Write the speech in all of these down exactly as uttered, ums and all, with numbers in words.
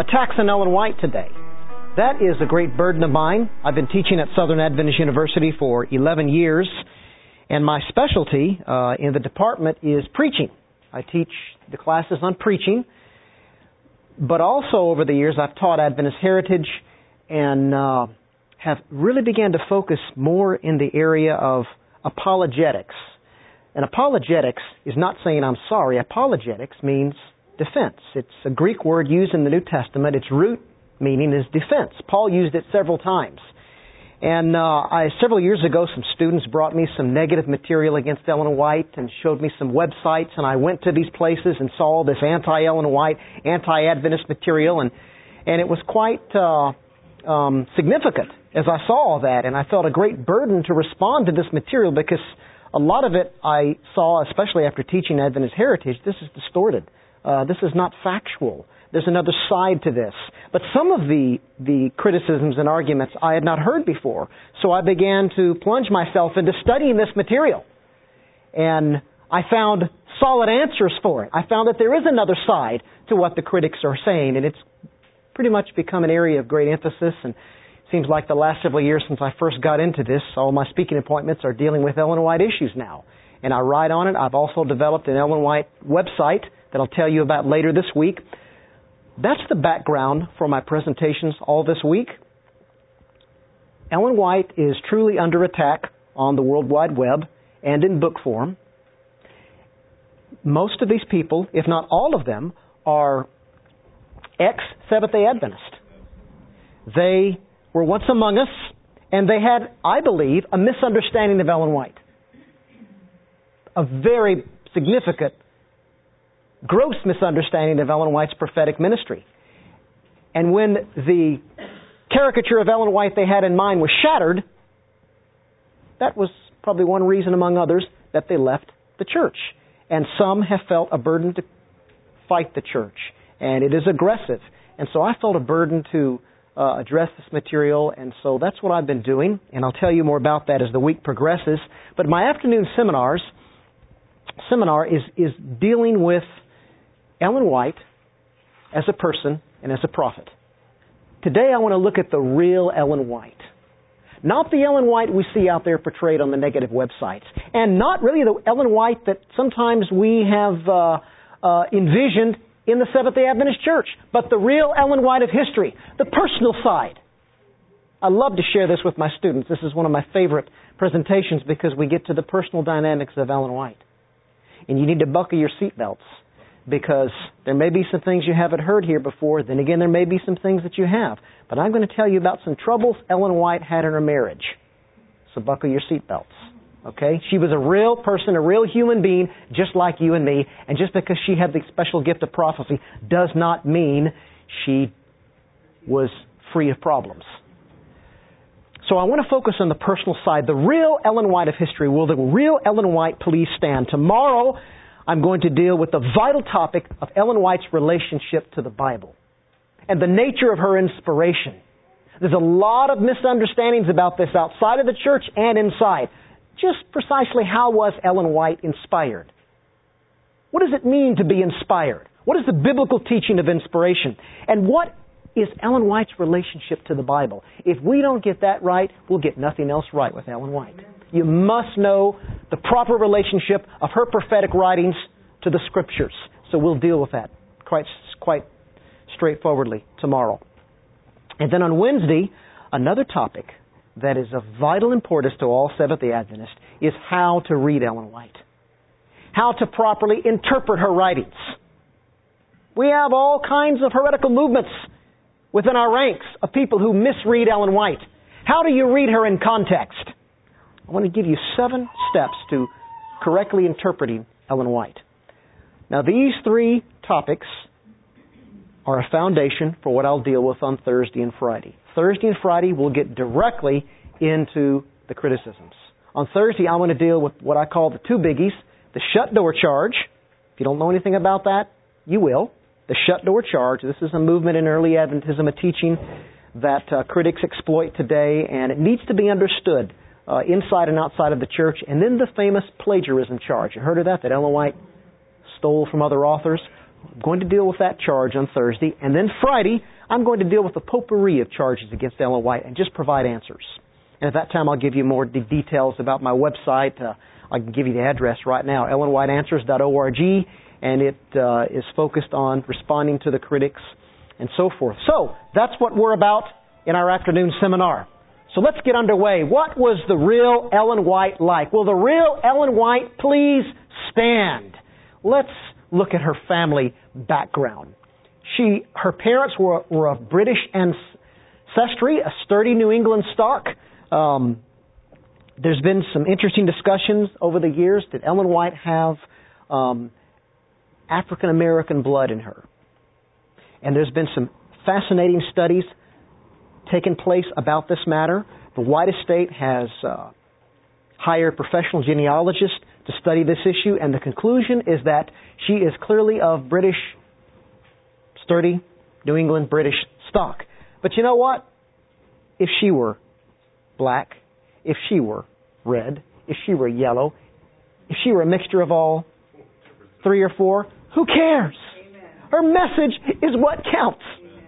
Attacks on Ellen White today. That is a great burden of mine. I've been teaching at Southern Adventist University for eleven years, and my specialty uh, in the department is preaching. I teach the classes on preaching, but also over the years I've taught Adventist heritage and uh, have really began to focus more in the area of apologetics. And apologetics is not saying I'm sorry. Apologetics means defense. It's a Greek word used in the New Testament. Its root meaning is defense. Paul used it several times. And uh, I, several years ago, some students brought me some negative material against Ellen White and showed me some websites, and I went to these places and saw this anti-Ellen White, anti-Adventist material, and, and it was quite uh, um, significant as I saw all that, and I felt a great burden to respond to this material because a lot of it I saw, especially after teaching Adventist heritage, this is distorted. Uh, this is not factual. There's another side to this. But some of the, the criticisms and arguments I had not heard before. So I began to plunge myself into studying this material. And I found solid answers for it. I found that there is another side to what the critics are saying. And it's pretty much become an area of great emphasis. And it seems like the last several years since I first got into this, all my speaking appointments are dealing with Ellen White issues now. And I write on it. I've also developed an Ellen White website that I'll tell you about later this week. That's the background for my presentations all this week. Ellen White is truly under attack on the World Wide Web and in book form. Most of these people, if not all of them, are ex-Seventh-day Adventist. They were once among us, and they had, I believe, a misunderstanding of Ellen White. A very significant gross misunderstanding of Ellen White's prophetic ministry. And when the caricature of Ellen White they had in mind was shattered, that was probably one reason among others that they left the church. And some have felt a burden to fight the church. And it is aggressive. And so I felt a burden to uh, address this material, and so that's what I've been doing. And I'll tell you more about that as the week progresses. But my afternoon seminars, seminar is, is dealing with Ellen White as a person and as a prophet. Today I want to look at the real Ellen White. Not the Ellen White we see out there portrayed on the negative websites. And not really the Ellen White that sometimes we have uh, uh, envisioned in the Seventh-day Adventist Church. But the real Ellen White of history. The personal side. I love to share this with my students. This is one of my favorite presentations because we get to the personal dynamics of Ellen White. And you need to buckle your seatbelts, because there may be some things you haven't heard here before. Then again, there may be some things that you have. But I'm going to tell you about some troubles Ellen White had in her marriage. So buckle your seatbelts. Okay? She was a real person, a real human being, just like you and me. And just because she had the special gift of prophecy does not mean she was free of problems. So I want to focus on the personal side. The real Ellen White of history. Will the real Ellen White please stand? Tomorrow, I'm going to deal with the vital topic of Ellen White's relationship to the Bible and the nature of her inspiration. There's a lot of misunderstandings about this outside of the church and inside. Just precisely how was Ellen White inspired? What does it mean to be inspired? What is the biblical teaching of inspiration? And what is Ellen White's relationship to the Bible? If we don't get that right, we'll get nothing else right with Ellen White. You must know the proper relationship of her prophetic writings to the Scriptures. So we'll deal with that quite, quite straightforwardly tomorrow. And then on Wednesday, another topic that is of vital importance to all Seventh-day Adventists is how to read Ellen White. How to properly interpret her writings. We have all kinds of heretical movements within our ranks of people who misread Ellen White. How do you read her in context? I want to give you seven steps to correctly interpreting Ellen White. Now, these three topics are a foundation for what I'll deal with on Thursday and Friday. Thursday and Friday, we'll get directly into the criticisms. On Thursday, I'm going to deal with what I call the two biggies, the shut door charge. If you don't know anything about that, you will. The shut door charge. This is a movement in early Adventism, a teaching that uh, critics exploit today, and it needs to be understood uh, inside and outside of the church. And then the famous plagiarism charge. You heard of that? That Ellen White stole from other authors? I'm going to deal with that charge on Thursday. And then Friday, I'm going to deal with the potpourri of charges against Ellen White and just provide answers. And at that time, I'll give you more de- details about my website. Uh, I can give you the address right now, ellen white answers dot org, and it uh, is focused on responding to the critics and so forth. So, that's what we're about in our afternoon seminar. So let's get underway. What was the real Ellen White like? Will the real Ellen White please stand? Let's look at her family background. She, her parents were, were of British ancestry, a sturdy New England stock. Um, there's been some interesting discussions over the years. Did Ellen White have um, African American blood in her? And there's been some fascinating studies taken place about this matter. The White estate has uh, hired professional genealogists to study this issue, and the conclusion is that she is clearly of British, sturdy, New England British stock. But you know what? If she were black, if she were red, if she were yellow, if she were a mixture of all three or four, who cares? Amen. Her message is what counts.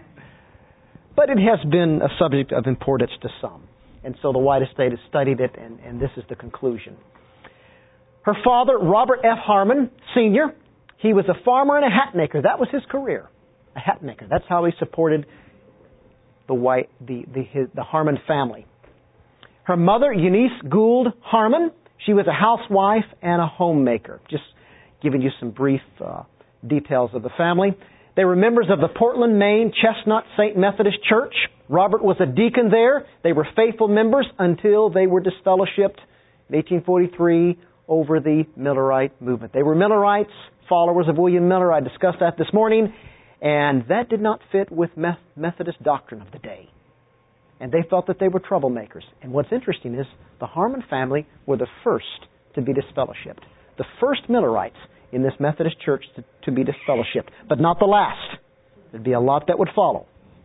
But it has been a subject of importance to some. And so the White estate has studied it, and, and this is the conclusion. Her father, Robert F. Harmon, Senior, he was a farmer and a hat maker. That was his career, a hat maker. That's how he supported the White, the, the, his, the Harmon family. Her mother, Eunice Gould Harmon, she was a housewife and a homemaker. Just giving you some brief uh, details of the family. They were members of the Portland, Maine Chestnut Saint Methodist Church. Robert was a deacon there. They were faithful members until they were disfellowshipped in eighteen forty-three over the Millerite movement. They were Millerites, followers of William Miller. I discussed that this morning. And that did not fit with Methodist doctrine of the day. And they felt that they were troublemakers. And what's interesting is the Harmon family were the first to be disfellowshipped. The first Millerites in this Methodist church to, to be disfellowshipped, but not the last. There'd be a lot that would follow.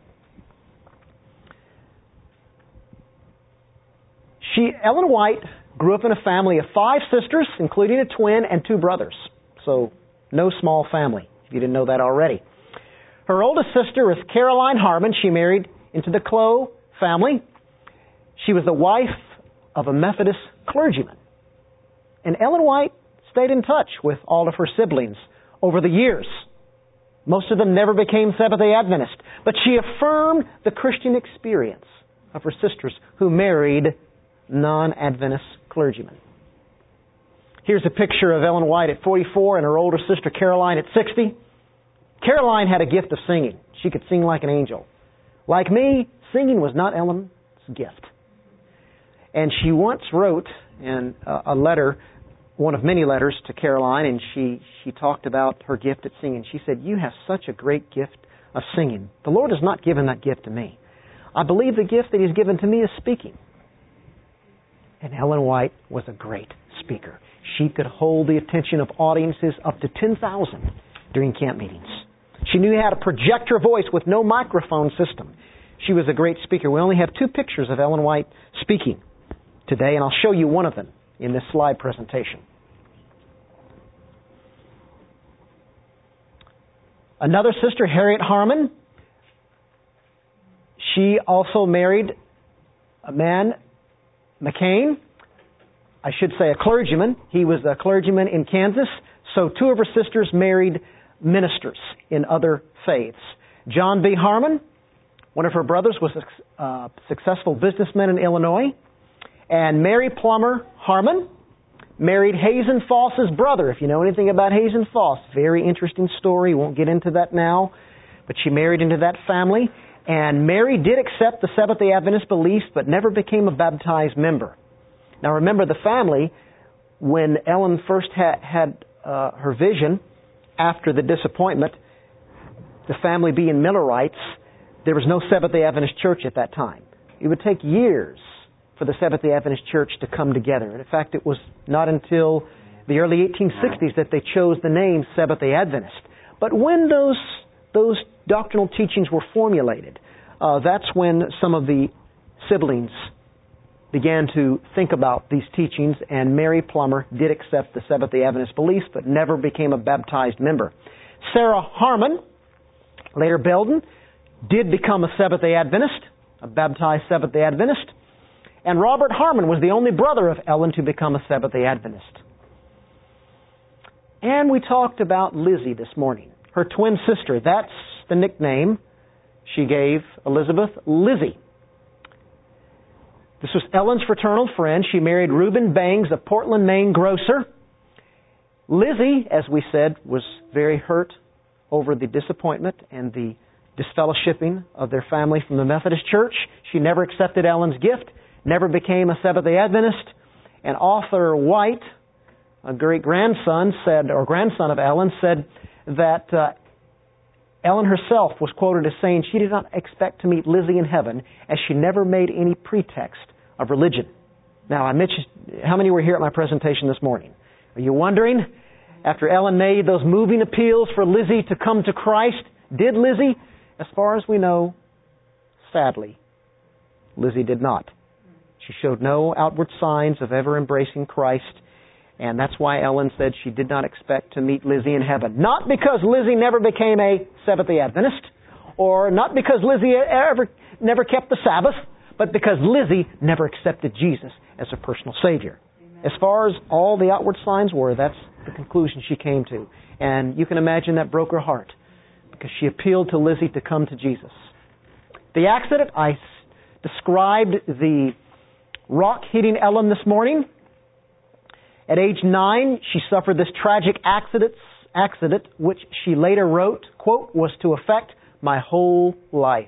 She, Ellen White, grew up in a family of five sisters, including a twin and two brothers. So, no small family, if you didn't know that already. Her oldest sister was Caroline Harmon. She married into the Clow family. She was the wife of a Methodist clergyman. And Ellen White stayed in touch with all of her siblings over the years. Most of them never became Seventh-day Adventist, but she affirmed the Christian experience of her sisters who married non-Adventist clergymen. Here's a picture of Ellen White at forty-four and her older sister Caroline at sixty. Caroline had a gift of singing. She could sing like an angel. Like me, singing was not Ellen's gift. And she once wrote in a letter, one of many letters to Caroline, and she, she talked about her gift at singing. She said, "You have such a great gift of singing. The Lord has not given that gift to me. I believe the gift that He's given to me is speaking." And Ellen White was a great speaker. She could hold the attention of audiences up to ten thousand during camp meetings. She knew how to project her voice with no microphone system. She was a great speaker. We only have two pictures of Ellen White speaking today, and I'll show you one of them in this slide presentation. Another sister, Harriet Harmon, she also married a man, McCain, I should say a clergyman. He was a clergyman in Kansas. So two of her sisters married ministers in other faiths. John B. Harmon, one of her brothers, was a uh, successful businessman in Illinois. And Mary Plummer Harmon married Hazen Foss's brother. If you know anything about Hazen Foss, very interesting story. Won't get into that now. But she married into that family. And Mary did accept the Seventh-day Adventist beliefs, but never became a baptized member. Now remember, the family, when Ellen first had, had uh, her vision after the disappointment, the family being Millerites, there was no Seventh-day Adventist church at that time. It would take years for the Seventh-day Adventist church to come together. And in fact, it was not until the early eighteen sixties that they chose the name Seventh-day Adventist. But when those those doctrinal teachings were formulated, uh, that's when some of the siblings began to think about these teachings, and Mary Plummer did accept the Seventh-day Adventist beliefs, but never became a baptized member. Sarah Harmon, later Belden, did become a Seventh-day Adventist, a baptized Seventh-day Adventist. And Robert Harmon was the only brother of Ellen to become a Seventh-day Adventist. And we talked about Lizzie this morning, her twin sister. That's the nickname she gave Elizabeth, Lizzie. This was Ellen's fraternal friend. She married Reuben Bangs, a Portland, Maine grocer. Lizzie, as we said, was very hurt over the disappointment and the disfellowshipping of their family from the Methodist Church. She never accepted Ellen's gift, never became a Seventh-day Adventist. And Arthur White, a great-grandson, said, or grandson of Ellen, said that uh, Ellen herself was quoted as saying she did not expect to meet Lizzie in heaven, as she never made any pretext of religion. Now, I mentioned, how many were here at my presentation this morning? Are you wondering, after Ellen made those moving appeals for Lizzie to come to Christ, did Lizzie? As far as we know, sadly, Lizzie did not. She showed no outward signs of ever embracing Christ, and that's why Ellen said she did not expect to meet Lizzie in heaven. Not because Lizzie never became a Seventh-day Adventist, or not because Lizzie ever never kept the Sabbath, but because Lizzie never accepted Jesus as her personal Savior. Amen. As far as all the outward signs were, that's the conclusion she came to. And you can imagine that broke her heart, because she appealed to Lizzie to come to Jesus. The accident, I s- described the rock hitting Ellen this morning. At age nine, she suffered this tragic accident, accident, which she later wrote, quote, was to affect my whole life.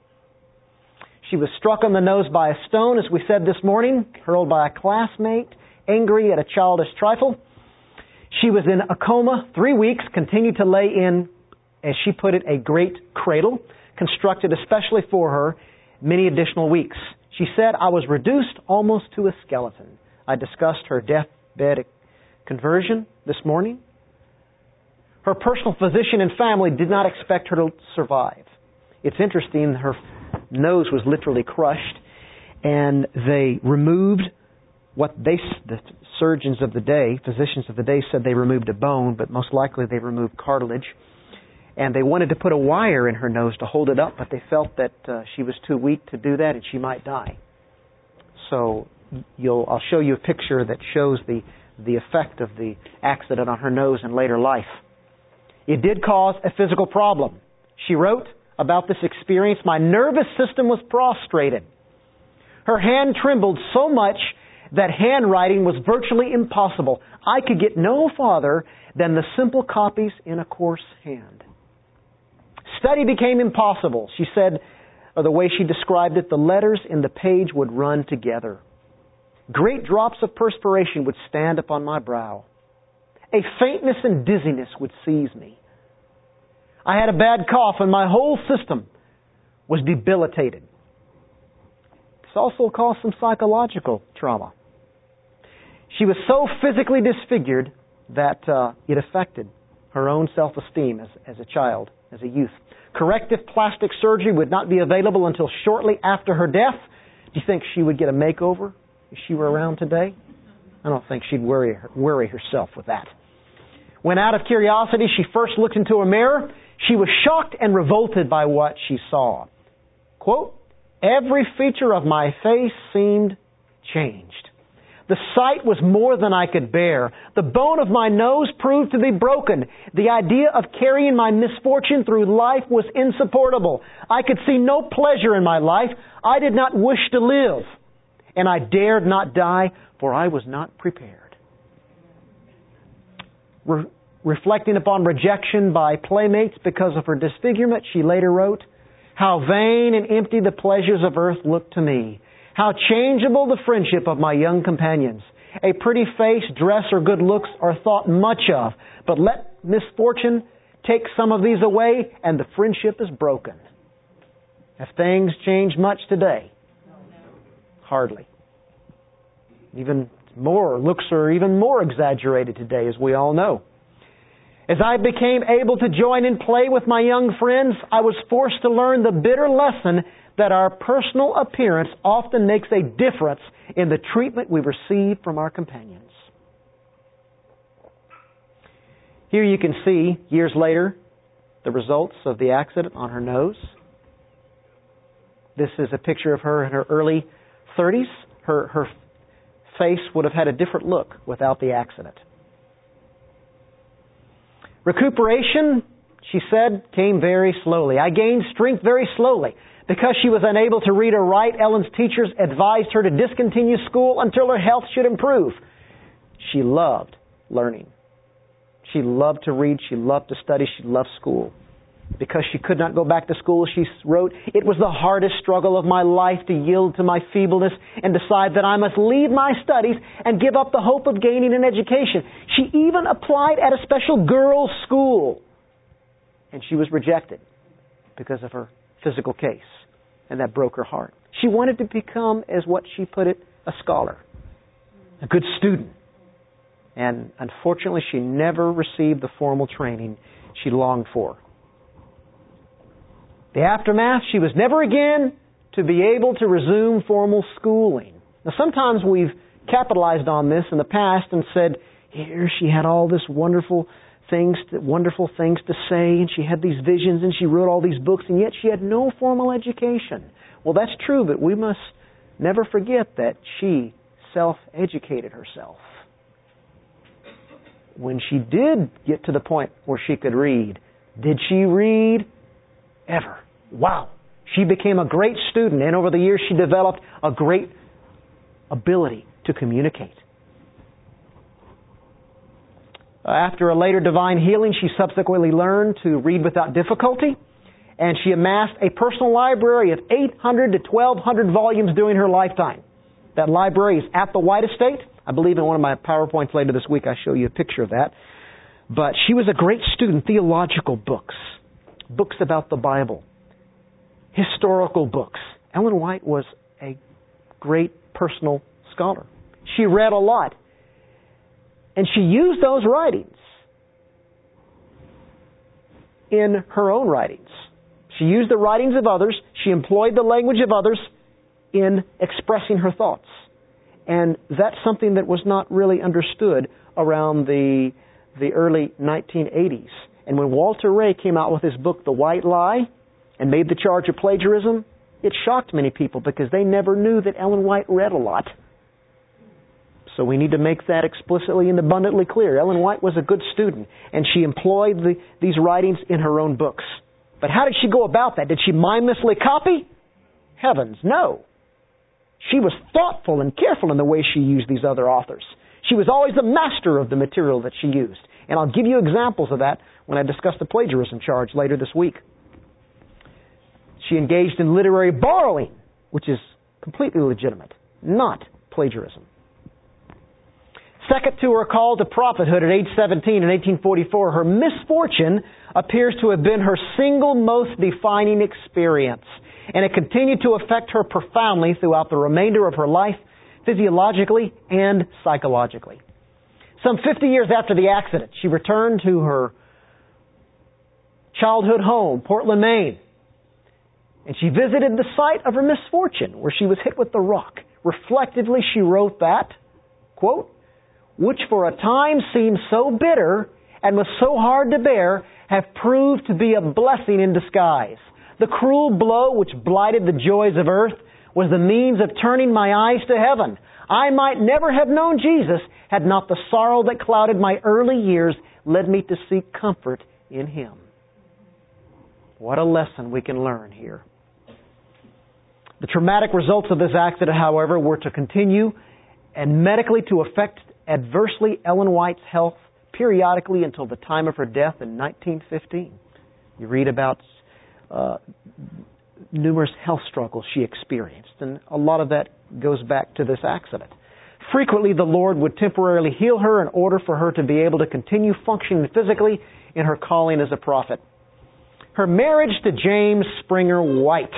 She was struck on the nose by a stone, as we said this morning, hurled by a classmate, angry at a childish trifle. She was in a coma three weeks, continued to lay in, as she put it, a great cradle, constructed especially for her, many additional weeks. She said, I was reduced almost to a skeleton. I discussed her deathbed conversion this morning. Her personal physician and family did not expect her to survive. It's interesting, her nose was literally crushed, and they removed what they, the surgeons of the day, physicians of the day said they removed a bone, but most likely they removed cartilage. And they wanted to put a wire in her nose to hold it up, but they felt that uh, she was too weak to do that and she might die. So you'll, I'll show you a picture that shows the, the effect of the accident on her nose in later life. It did cause a physical problem. She wrote about this experience, my nervous system was prostrated. Her hand trembled so much that handwriting was virtually impossible. I could get no farther than the simple copies in a coarse hand. Study became impossible. She said, or the way she described it, the letters in the page would run together. Great drops of perspiration would stand upon my brow. A faintness and dizziness would seize me. I had a bad cough and my whole system was debilitated. This also caused some psychological trauma. She was so physically disfigured that uh, it affected her own self-esteem as, as a child, as a youth. Corrective plastic surgery would not be available until shortly after her death. Do you think she would get a makeover if she were around today? I don't think she'd worry, worry herself with that. When out of curiosity she first looked into a mirror, she was shocked and revolted by what she saw. Quote, every feature of my face seemed changed. The sight was more than I could bear. The bone of my nose proved to be broken. The idea of carrying my misfortune through life was insupportable. I could see no pleasure in my life. I did not wish to live. And I dared not die, for I was not prepared. Re- reflecting upon rejection by playmates because of her disfigurement, she later wrote, how vain and empty the pleasures of earth looked to me. How changeable the friendship of my young companions. A pretty face, dress, or good looks are thought much of, but let misfortune take some of these away, and the friendship is broken. Have things changed much today? Hardly. Even more, looks are even more exaggerated today, as we all know. As I became able to join in play with my young friends, I was forced to learn the bitter lesson that our personal appearance often makes a difference in the treatment we receive from our companions. Here you can see, years later, the results of the accident on her nose. This is a picture of her in her early thirties. Her, her face would have had a different look without the accident. Recuperation, she said, came very slowly. I gained strength very slowly. Because she was unable to read or write, Ellen's teachers advised her to discontinue school until her health should improve. She loved learning. She loved to read. She loved to study. She loved school. Because she could not go back to school, she wrote, "It was the hardest struggle of my life to yield to my feebleness and decide that I must leave my studies and give up the hope of gaining an education." She even applied at a special girls' school. And she was rejected because of her physical case. And that broke her heart. She wanted to become, as what she put it, a scholar, a good student. And unfortunately, she never received the formal training she longed for. The aftermath, she was never again to be able to resume formal schooling. Now, sometimes we've capitalized on this in the past and said, here she had all this wonderful things, to, wonderful things to say, and she had these visions, and she wrote all these books, and yet she had no formal education. Well, that's true, but we must never forget that she self-educated herself. When she did get to the point where she could read, did she read? Ever. Wow. She became a great student, and over the years she developed a great ability to communicate. After a later divine healing, she subsequently learned to read without difficulty, and she amassed a personal library of eight hundred to twelve hundred volumes during her lifetime. That library is at the White Estate. I believe in one of my PowerPoints later this week I show you a picture of that. But she was a great student. Theological books, books about the Bible, historical books. Ellen White was a great personal scholar. She read a lot. And she used those writings in her own writings. She used the writings of others. She employed the language of others in expressing her thoughts. And that's something that was not really understood around the, the early nineteen eighties. And when Walter Ray came out with his book, The White Lie, and made the charge of plagiarism, it shocked many people because they never knew that Ellen White read a lot. So we need to make that explicitly and abundantly clear. Ellen White was a good student, and she employed the, these writings in her own books. But how did she go about that? Did she mindlessly copy? Heavens, no. She was thoughtful and careful in the way she used these other authors. She was always the master of the material that she used. And I'll give you examples of that when I discuss the plagiarism charge later this week. She engaged in literary borrowing, which is completely legitimate, not plagiarism. Second to her call to prophethood at age seventeen in eighteen forty-four, her misfortune appears to have been her single most defining experience. And it continued to affect her profoundly throughout the remainder of her life, physiologically and psychologically. Some fifty years after the accident, she returned to her childhood home, Portland, Maine. And she visited the site of her misfortune, where she was hit with the rock. Reflectively, she wrote that, quote, "which for a time seemed so bitter and was so hard to bear, have proved to be a blessing in disguise. The cruel blow which blighted the joys of earth was the means of turning my eyes to heaven. I might never have known Jesus had not the sorrow that clouded my early years led me to seek comfort in Him." What a lesson we can learn here. The traumatic results of this accident, however, were to continue and medically to affect adversely Ellen White's health periodically until the time of her death in nineteen fifteen. You read about uh, numerous health struggles she experienced, and a lot of that goes back to this accident. Frequently, the Lord would temporarily heal her in order for her to be able to continue functioning physically in her calling as a prophet. Her marriage to James Springer White.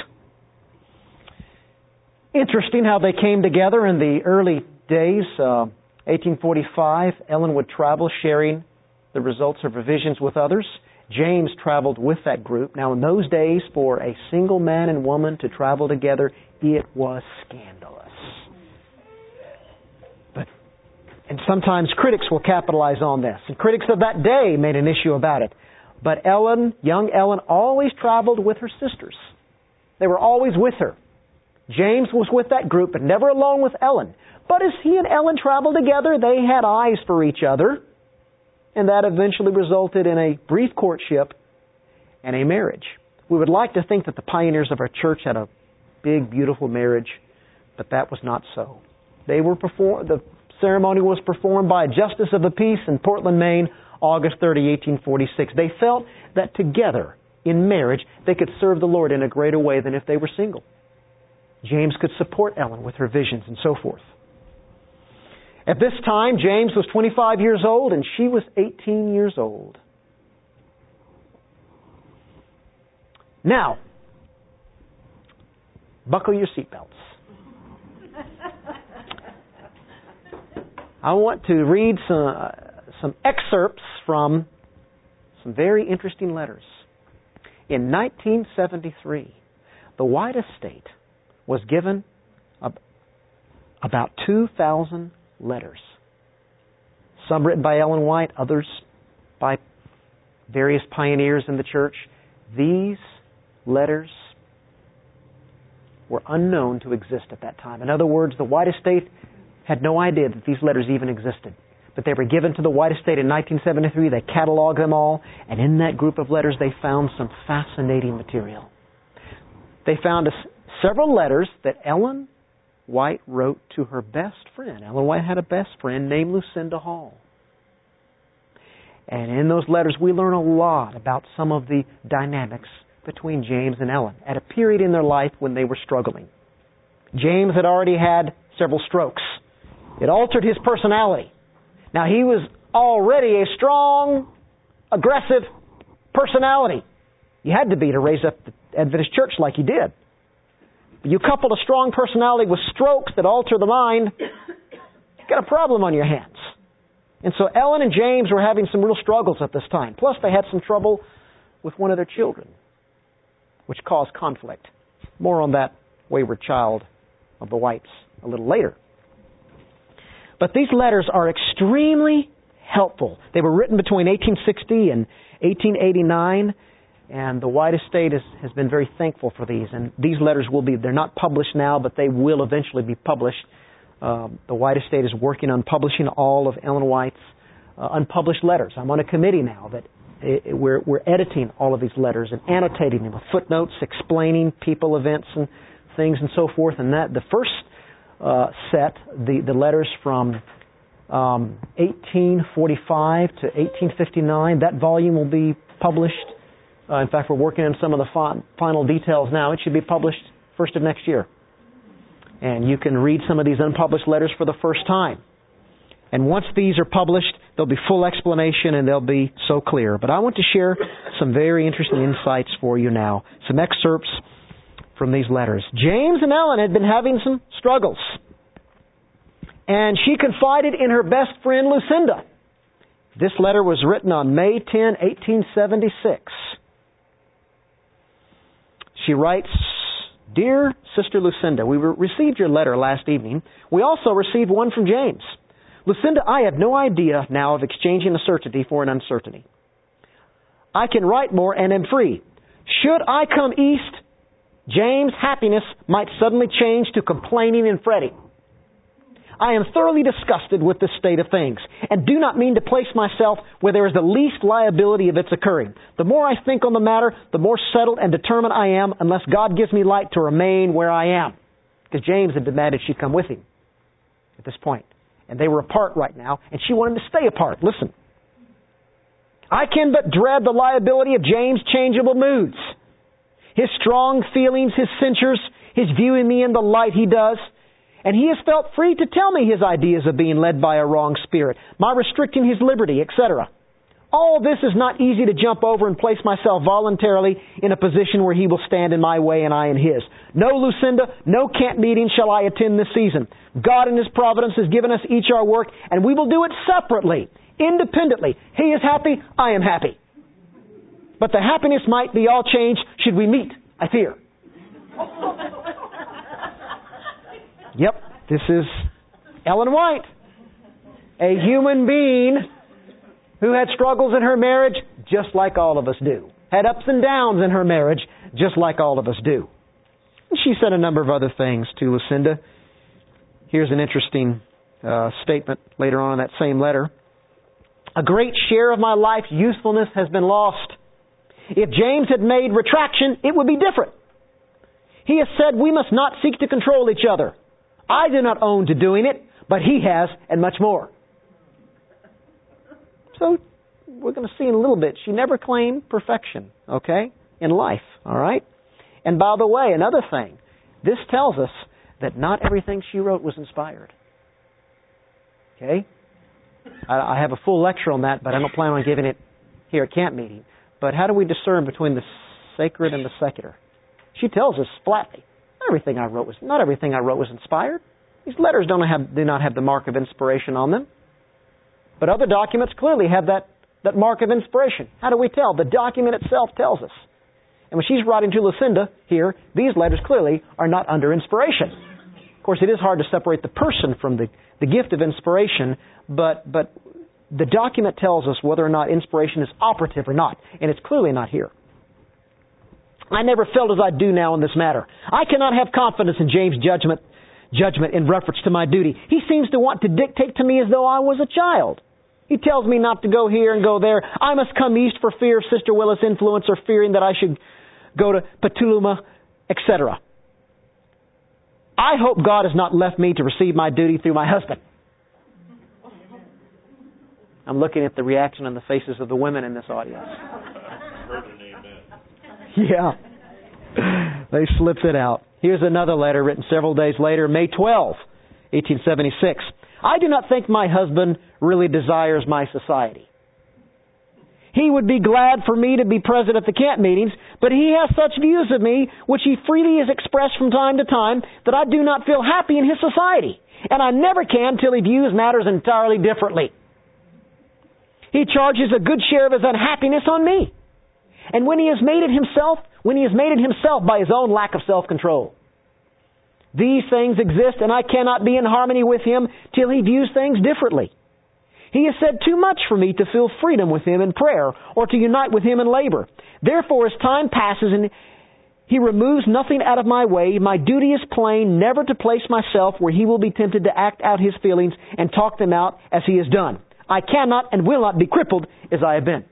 Interesting how they came together in the early days. Uh, eighteen forty-five, Ellen would travel sharing the results of her visions with others. James traveled with that group. Now, in those days, for a single man and woman to travel together, it was scandalous. But And sometimes critics will capitalize on this. And critics of that day made an issue about it. But Ellen, young Ellen, always traveled with her sisters. They were always with her. James was with that group, but never alone with Ellen. But as he and Ellen traveled together, they had eyes for each other. And that eventually resulted in a brief courtship and a marriage. We would like to think that the pioneers of our church had a big, beautiful marriage, but that was not so. They were perform- the ceremony was performed by a justice of the peace in Portland, Maine, August thirtieth, eighteen forty-six. They felt that together, in marriage, they could serve the Lord in a greater way than if they were single. James could support Ellen with her visions and so forth. At this time, James was twenty-five years old and she was eighteen years old. Now, buckle your seatbelts. I want to read some, uh, some excerpts from some very interesting letters. In nineteen seventy-three, the White Estate was given ab- about two thousand letters. Some written by Ellen White, others by various pioneers in the church. These letters were unknown to exist at that time. In other words, the White Estate had no idea that these letters even existed. But they were given to the White Estate in nineteen seventy-three. They cataloged them all. And in that group of letters, they found some fascinating material. They found a, several letters that Ellen White wrote to her best friend. Ellen White had a best friend named Lucinda Hall. And in those letters, we learn a lot about some of the dynamics between James and Ellen at a period in their life when they were struggling. James had already had several strokes. It altered his personality. Now, he was already a strong, aggressive personality. You had to be to raise up the Adventist church like he did. But you couple a strong personality with strokes that alter the mind, you've got a problem on your hands. And so Ellen and James were having some real struggles at this time. Plus, they had some trouble with one of their children, which caused conflict. More on that wayward child of the Whites a little later. But these letters are extremely helpful. They were written between eighteen sixty and eighteen eighty-nine, and the White Estate is, has been very thankful for these. And these letters will be, they're not published now, but they will eventually be published. Um, the White Estate is working on publishing all of Ellen White's uh, unpublished letters. I'm on a committee now that it, we're, we're editing all of these letters and annotating them with footnotes, explaining people, events, and things and so forth. And that the first uh, set, the, the letters from um, eighteen forty-five to eighteen fifty-nine, that volume will be published. Uh, in fact, we're working on some of the fi- final details now. It should be published first of next year. And you can read some of these unpublished letters for the first time. And once these are published, there'll be full explanation and they'll be so clear. But I want to share some very interesting insights for you now. Some excerpts from these letters. James and Ellen had been having some struggles. And she confided in her best friend, Lucinda. This letter was written on May tenth, eighteen seventy-six. She writes, "Dear Sister Lucinda, we received your letter last evening. We also received one from James. Lucinda, I have no idea now of exchanging a certainty for an uncertainty. I can write more and am free. Should I come east, James' happiness might suddenly change to complaining and fretting. I am thoroughly disgusted with this state of things and do not mean to place myself where there is the least liability of its occurring. The more I think on the matter, the more settled and determined I am, unless God gives me light to remain where I am." Because James had demanded she come with him at this point. And they were apart right now, and she wanted to stay apart. Listen. "I can but dread the liability of James' changeable moods. His strong feelings, his censures, his viewing me in the light he does. And he has felt free to tell me his ideas of being led by a wrong spirit, my restricting his liberty, et cetera. All this is not easy to jump over and place myself voluntarily in a position where he will stand in my way and I in his. No, Lucinda, no camp meeting shall I attend this season. God in His providence has given us each our work, and we will do it separately, independently. He is happy, I am happy. But the happiness might be all changed should we meet, I fear." Yep, this is Ellen White. A human being who had struggles in her marriage, just like all of us do. Had ups and downs in her marriage, just like all of us do. And she said a number of other things to Lucinda. Here's an interesting uh, statement later on in that same letter. A great share of my life's usefulness has been lost. If James had made retraction, it would be different. He has said we must not seek to control each other. I do not own to doing it, but he has, and much more. So, we're going to see in a little bit, she never claimed perfection, okay, in life, all right? And by the way, another thing, this tells us that not everything she wrote was inspired. Okay? I, I have a full lecture on that, but I don't plan on giving it here at camp meeting. But how do we discern between the sacred and the secular? She tells us flatly, not everything I wrote was not everything I wrote was inspired. These letters don't have do not have the mark of inspiration on them. But other documents clearly have that, that mark of inspiration. How do we tell? The document itself tells us. And when she's writing to Lucinda here, these letters clearly are not under inspiration. Of course, it is hard to separate the person from the, the gift of inspiration, but, but the document tells us whether or not inspiration is operative or not, and it's clearly not here. I never felt as I do now in this matter. I cannot have confidence in James' judgment, judgment in reference to my duty. He seems to want to dictate to me as though I was a child. He tells me not to go here and go there. I must come east for fear of Sister Willis' influence or fearing that I should go to Petaluma, et cetera. I hope God has not left me to receive my duty through my husband. I'm looking at the reaction on the faces of the women in this audience. Yeah. They slipped it out. Here's another letter written several days later, May twelfth, eighteen seventy-six. I do not think my husband really desires my society. He would be glad for me to be present at the camp meetings, but he has such views of me, which he freely has expressed from time to time, that I do not feel happy in his society. And I never can till he views matters entirely differently. He charges a good share of his unhappiness on me. And when he has made it himself, when he has made it himself by his own lack of self-control. These things exist, and I cannot be in harmony with him till he views things differently. He has said too much for me to feel freedom with him in prayer or to unite with him in labor. Therefore, as time passes and he removes nothing out of my way, my duty is plain, never to place myself where he will be tempted to act out his feelings and talk them out as he has done. I cannot and will not be crippled as I have been.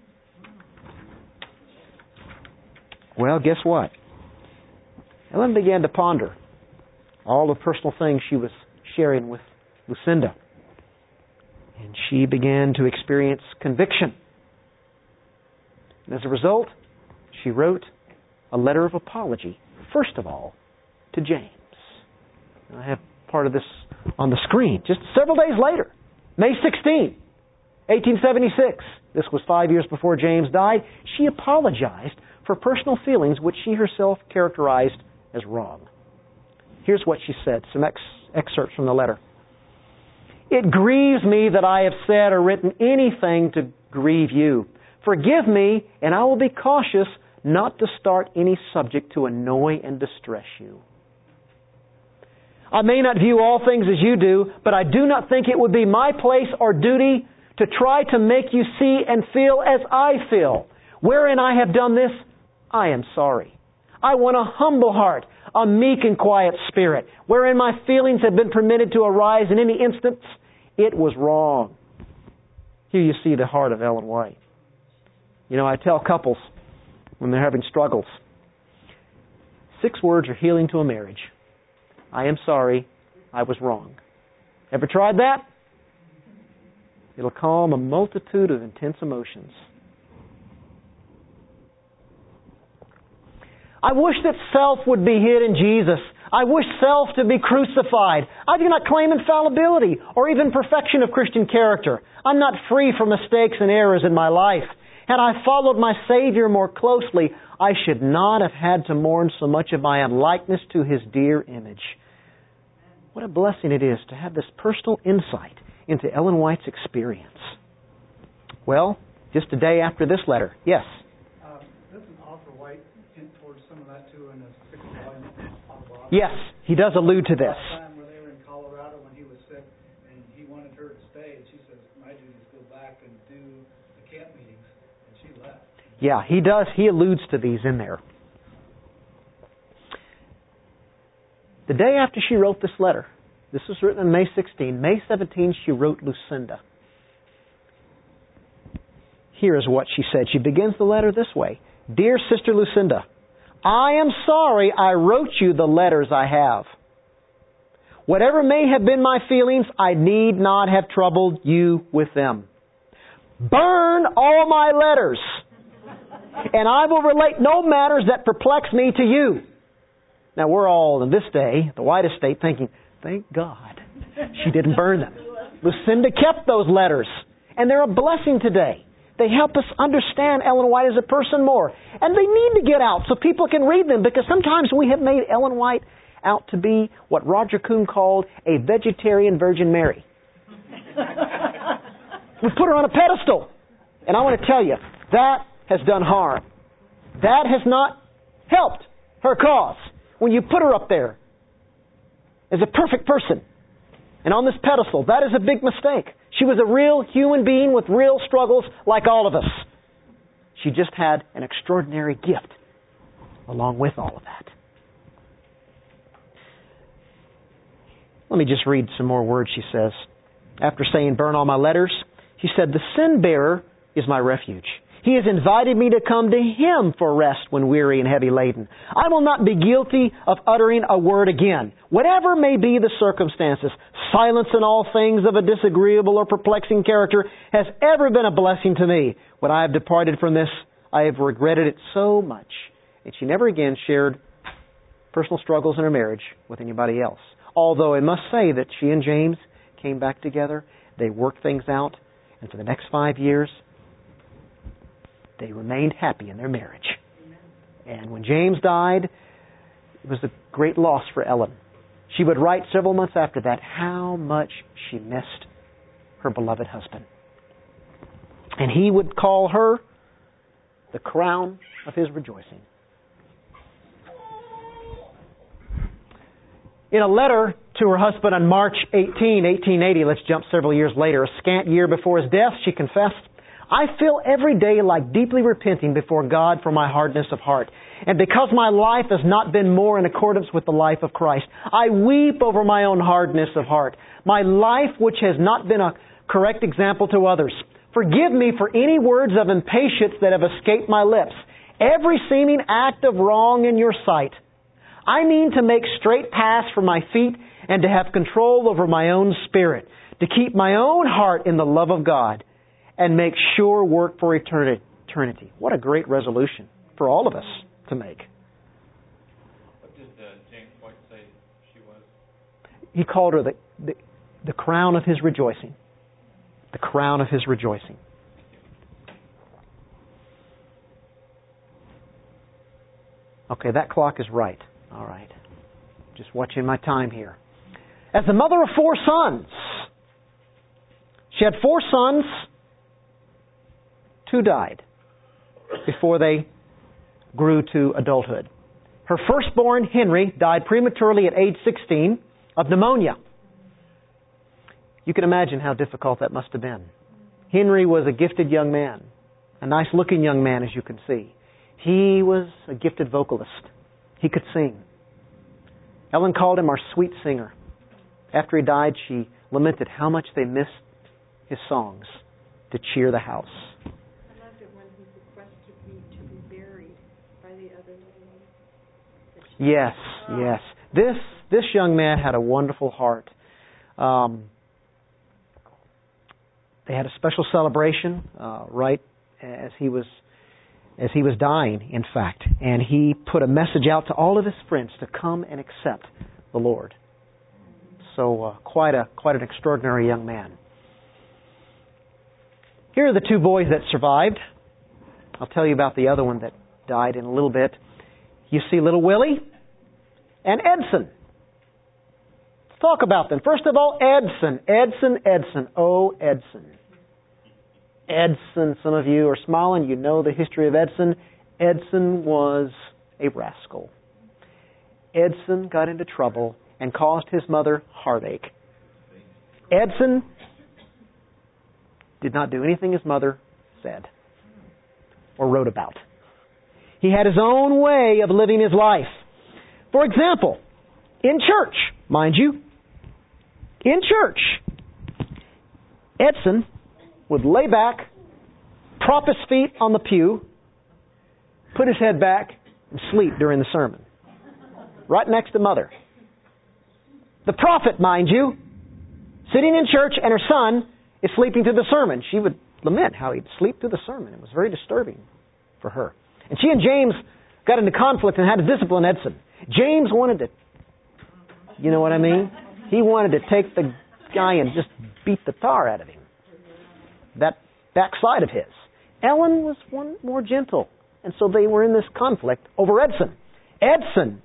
Well, guess what? Ellen began to ponder all the personal things she was sharing with Lucinda. And she began to experience conviction. And as a result, she wrote a letter of apology, first of all, to James. And I have part of this on the screen. Just several days later, May sixteenth, eighteen seventy-six. This was five years before James died. She apologized for personal feelings which she herself characterized as wrong. Here's what she said, some ex- excerpts from the letter. It grieves me that I have said or written anything to grieve you. Forgive me, and I will be cautious not to start any subject to annoy and distress you. I may not view all things as you do, but I do not think it would be my place or duty to try to make you see and feel as I feel. Wherein I have done this, I am sorry. I want a humble heart, a meek and quiet spirit. Wherein my feelings have been permitted to arise in any instance, it was wrong. Here you see the heart of Ellen White. You know, I tell couples when they're having struggles, six words are healing to a marriage. I am sorry, I was wrong. Ever tried that? It'll calm a multitude of intense emotions. I wish that self would be hid in Jesus. I wish self to be crucified. I do not claim infallibility or even perfection of Christian character. I'm not free from mistakes and errors in my life. Had I followed my Savior more closely, I should not have had to mourn so much of my unlikeness to His dear image. What a blessing it is to have this personal insight into Ellen White's experience. Well, just a day after this letter, yes? Uh, doesn't Arthur White hint towards some of that too in his sixth volume autobiography? Yes, he does allude to this. Last time when they were in Colorado when he was sick and he wanted her to stay, and Yeah, he does. He alludes to these in there. The day after she wrote this letter, this was written on May sixteenth, May seventeenth, she wrote Lucinda. Here is what she said. She begins the letter this way. Dear Sister Lucinda, I am sorry I wrote you the letters I have. Whatever may have been my feelings, I need not have troubled you with them. Burn all my letters, and I will relate no matters that perplex me to you. Now we're all in this day, the White Estate, thinking, thank God she didn't burn them. Lucinda kept those letters, and they're a blessing today. They help us understand Ellen White as a person more. And they need to get out so people can read them, because sometimes we have made Ellen White out to be what Roger Kuhn called a vegetarian Virgin Mary. We put her on a pedestal. And I want to tell you, that has done harm. That has not helped her cause. When you put her up there as a perfect person and on this pedestal, that is a big mistake. She was a real human being with real struggles like all of us. She just had an extraordinary gift along with all of that. Let me just read some more words she says. After saying, burn all my letters, she said, the sin bearer is my refuge. He has invited me to come to Him for rest when weary and heavy laden. I will not be guilty of uttering a word again. Whatever may be the circumstances, silence in all things of a disagreeable or perplexing character has ever been a blessing to me. When I have departed from this, I have regretted it so much. And she never again shared personal struggles in her marriage with anybody else. Although I must say that she and James came back together, they worked things out, and for the next five years, they remained happy in their marriage. And when James died, it was a great loss for Ellen. She would write several months after that how much she missed her beloved husband. And he would call her the crown of his rejoicing. In a letter to her husband on March eighteenth, eighteen eighty, let's jump several years later, a scant year before his death, she confessed, I feel every day like deeply repenting before God for my hardness of heart. And because my life has not been more in accordance with the life of Christ, I weep over my own hardness of heart. My life which has not been a correct example to others. Forgive me for any words of impatience that have escaped my lips. Every seeming act of wrong in your sight. I mean to make straight paths for my feet and to have control over my own spirit. To keep my own heart in the love of God. And make sure work for eternity. What a great resolution for all of us to make. What did uh, James White say she was? He called her the, the, the crown of his rejoicing. The crown of his rejoicing. Okay, that clock is right. All right. Just watching my time here. As the mother of four sons, she had four sons. Two died before they grew to adulthood. Her firstborn, Henry, died prematurely at age sixteen of pneumonia. You can imagine how difficult that must have been. Henry was a gifted young man, a nice-looking young man, as you can see. He was a gifted vocalist. He could sing. Ellen called him our sweet singer. After he died, she lamented how much they missed his songs to cheer the house. Yes, yes. This this young man had a wonderful heart. Um, they had a special celebration uh, right as he was as he was dying, in fact, and he put a message out to all of his friends to come and accept the Lord. So uh, quite a quite an extraordinary young man. Here are the two boys that survived. I'll tell you about the other one that died in a little bit. You see little Willie and Edson. Let's talk about them. First of all, Edson. Edson, Edson. Oh, Edson. Edson, some of you are smiling. You know the history of Edson. Edson was a rascal. Edson got into trouble and caused his mother heartache. Edson did not do anything his mother said or wrote about. He had his own way of living his life. For example, in church, mind you, in church, Edson would lay back, prop his feet on the pew, put his head back, and sleep during the sermon. Right next to Mother. The prophet, mind you, sitting in church and her son is sleeping through the sermon. She would lament how he'd sleep through the sermon. It was very disturbing for her. And she and James got into conflict and had to discipline Edson. James wanted to, you know what I mean? He wanted to take the guy and just beat the tar out of him. That backside of his. Ellen was one more gentle. And so they were in this conflict over Edson. Edson,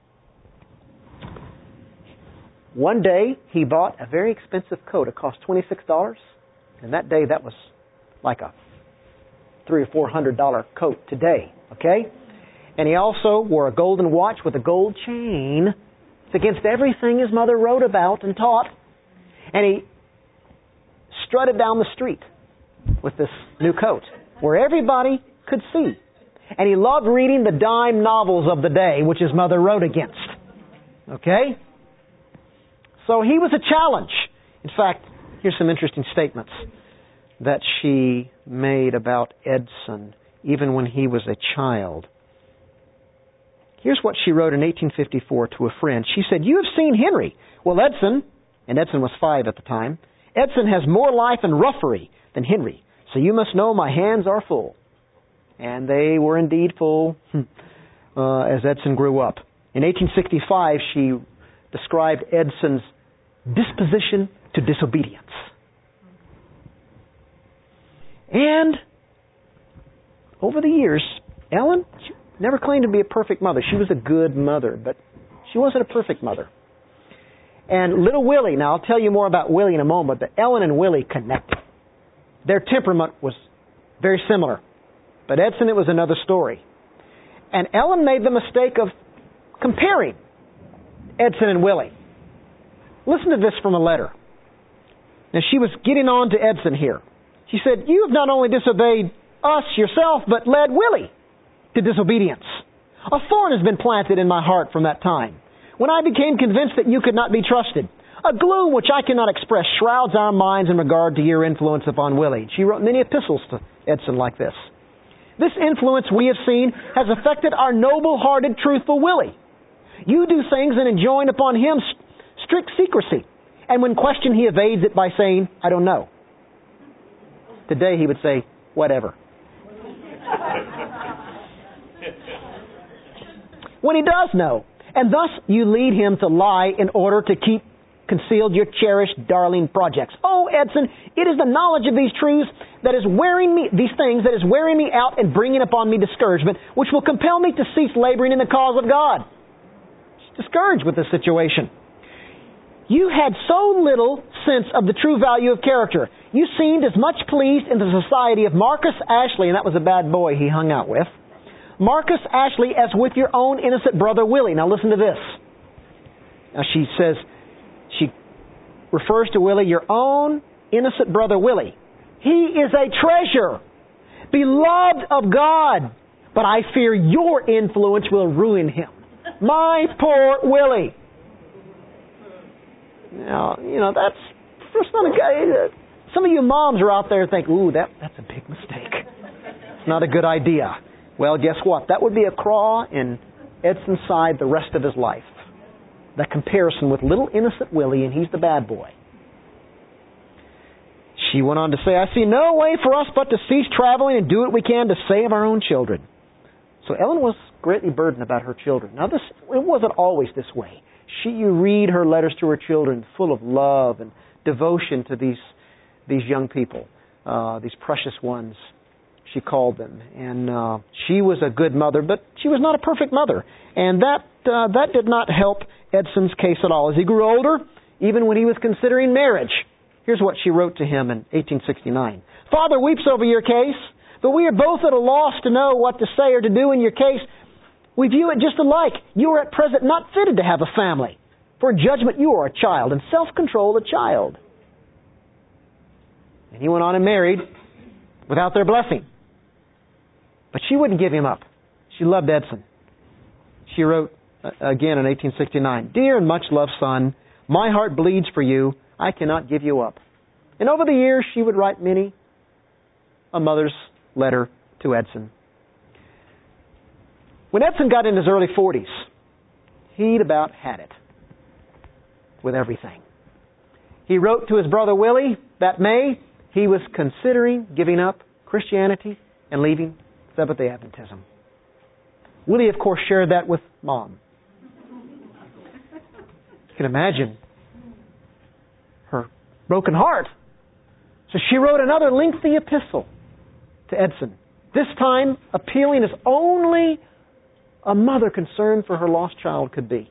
one day he bought a very expensive coat. It cost twenty-six dollars. And that day that was like a three or four hundred dollar coat today. Okay? And he also wore a golden watch with a gold chain. It's against everything his mother wrote about and taught. And he strutted down the street with this new coat where everybody could see. And he loved reading the dime novels of the day, which his mother wrote against. Okay? So he was a challenge. In fact, here's some interesting statements that she made about Edson, even when he was a child. Here's what she wrote in eighteen fifty-four to a friend. She said, "You have seen Henry. Well, Edson," and Edson was five at the time, "Edson has more life and roughery than Henry. So you must know my hands are full." And they were indeed full uh, as Edson grew up. In eighteen sixty-five, she described Edson's disposition to disobedience. And over the years, Ellen she never claimed to be a perfect mother. She was a good mother, but she wasn't a perfect mother. And little Willie, now I'll tell you more about Willie in a moment, but Ellen and Willie connected. Their temperament was very similar. But Edson, it was another story. And Ellen made the mistake of comparing Edson and Willie. Listen to this from a letter. Now, she was getting on to Edson here. She said, "You have not only disobeyed us yourself, but led Willie to disobedience. A thorn has been planted in my heart from that time, when I became convinced that you could not be trusted. A gloom which I cannot express shrouds our minds in regard to your influence upon Willie." She wrote many epistles to Edson like this. "This influence we have seen has affected our noble-hearted, truthful Willie. You do things and enjoin upon him st- strict secrecy. And when questioned, he evades it by saying, 'I don't know.' Today he would say, 'Whatever.' When he does know. And thus you lead him to lie in order to keep concealed your cherished, darling projects. Oh, Edson, it is the knowledge of these truths that is wearing me, these things that is wearing me out and bringing upon me discouragement, which will compel me to cease laboring in the cause of God." She's discouraged with this situation. "You had so little sense of the true value of character. You seemed as much pleased in the society of Marcus Ashley," and that was a bad boy he hung out with, "Marcus Ashley as with your own innocent brother Willie." Now listen to this. Now she says, she refers to Willie, "Your own innocent brother Willie. He is a treasure, beloved of God, but I fear your influence will ruin him. My poor Willie." Now, you know, that's, that's not a guy. Some of you moms are out there and think, "Ooh, that, that's a big mistake. It's not a good idea." Well, guess what? That would be a claw in Edson's side the rest of his life. That comparison with little innocent Willie, and he's the bad boy. She went on to say, "I see no way for us but to cease traveling and do what we can to save our own children." So Ellen was greatly burdened about her children. Now, this it wasn't always this way. She, you read her letters to her children, full of love and devotion to these these young people, uh, these precious ones, she called them. And uh, she was a good mother, but she was not a perfect mother. And that uh, that did not help Edson's case at all. As he grew older, even when he was considering marriage, here's what she wrote to him in eighteen sixty-nine. "Father weeps over your case, but we are both at a loss to know what to say or to do in your case. We view it just alike. You are at present not fitted to have a family. For in judgment you are a child, and self-control a child." And he went on and married without their blessing. But she wouldn't give him up. She loved Edson. She wrote, uh, again in eighteen sixty-nine, "Dear and much loved son, my heart bleeds for you. I cannot give you up." And over the years, she would write many a mother's letter to Edson. When Edson got in his early forties, he'd about had it with everything. He wrote to his brother Willie that May he was considering giving up Christianity and leaving Seventh-day Adventism. Willie, of course, shared that with Mom. You can imagine her broken heart. So she wrote another lengthy epistle to Edson, this time appealing as only a mother concerned for her lost child could be.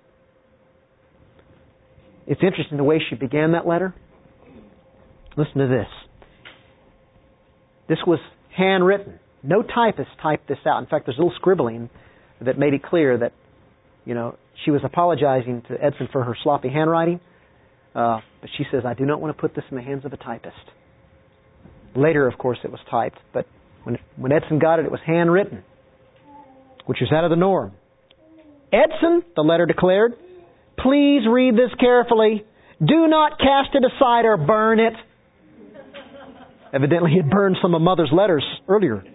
It's interesting the way she began that letter. Listen to this. This was handwritten. No typist typed this out. In fact, there's a little scribbling that made it clear that, you know, she was apologizing to Edson for her sloppy handwriting. Uh, but she says, "I do not want to put this in the hands of a typist." Later, of course, it was typed. But when, when Edson got it, it was handwritten, which is out of the norm. "Edson," the letter declared, "please read this carefully. Do not cast it aside or burn it." Evidently, he had burned some of Mother's letters earlier.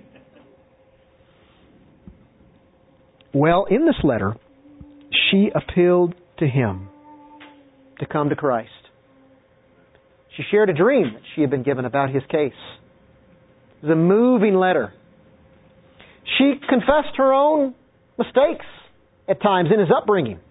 Well, in this letter, she appealed to him to come to Christ. She shared a dream that she had been given about his case. It was a moving letter. She confessed her own mistakes at times in his upbringing.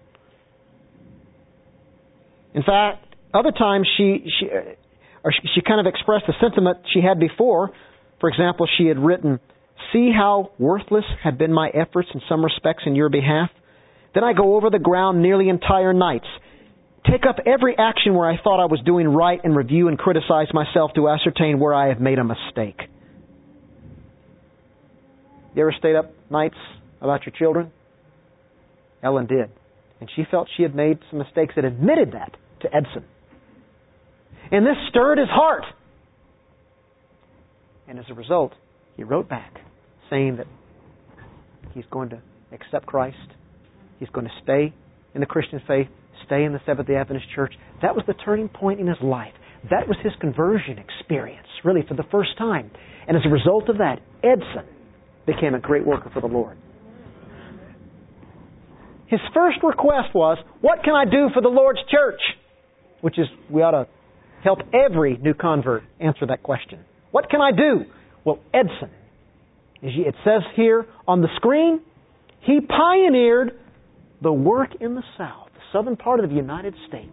In fact, other times she she or she, she kind of expressed the sentiment she had before. For example, she had written, "See how worthless had been my efforts in some respects in your behalf? Then I go over the ground nearly entire nights, take up every action where I thought I was doing right, and review and criticize myself to ascertain where I have made a mistake." You ever stayed up nights about your children? Ellen did. And she felt she had made some mistakes and admitted that to Edson. And this stirred his heart. And as a result, he wrote back saying that he's going to accept Christ. He's going to stay in the Christian faith, stay in the Seventh-day Adventist Church. That was the turning point in his life. That was his conversion experience, really, for the first time. And as a result of that, Edson became a great worker for the Lord. His first request was, "What can I do for the Lord's church?" Which is, we ought to help every new convert answer that question. What can I do? Well, Edson, it says here on the screen, he pioneered the work in the South, the southern part of the United States.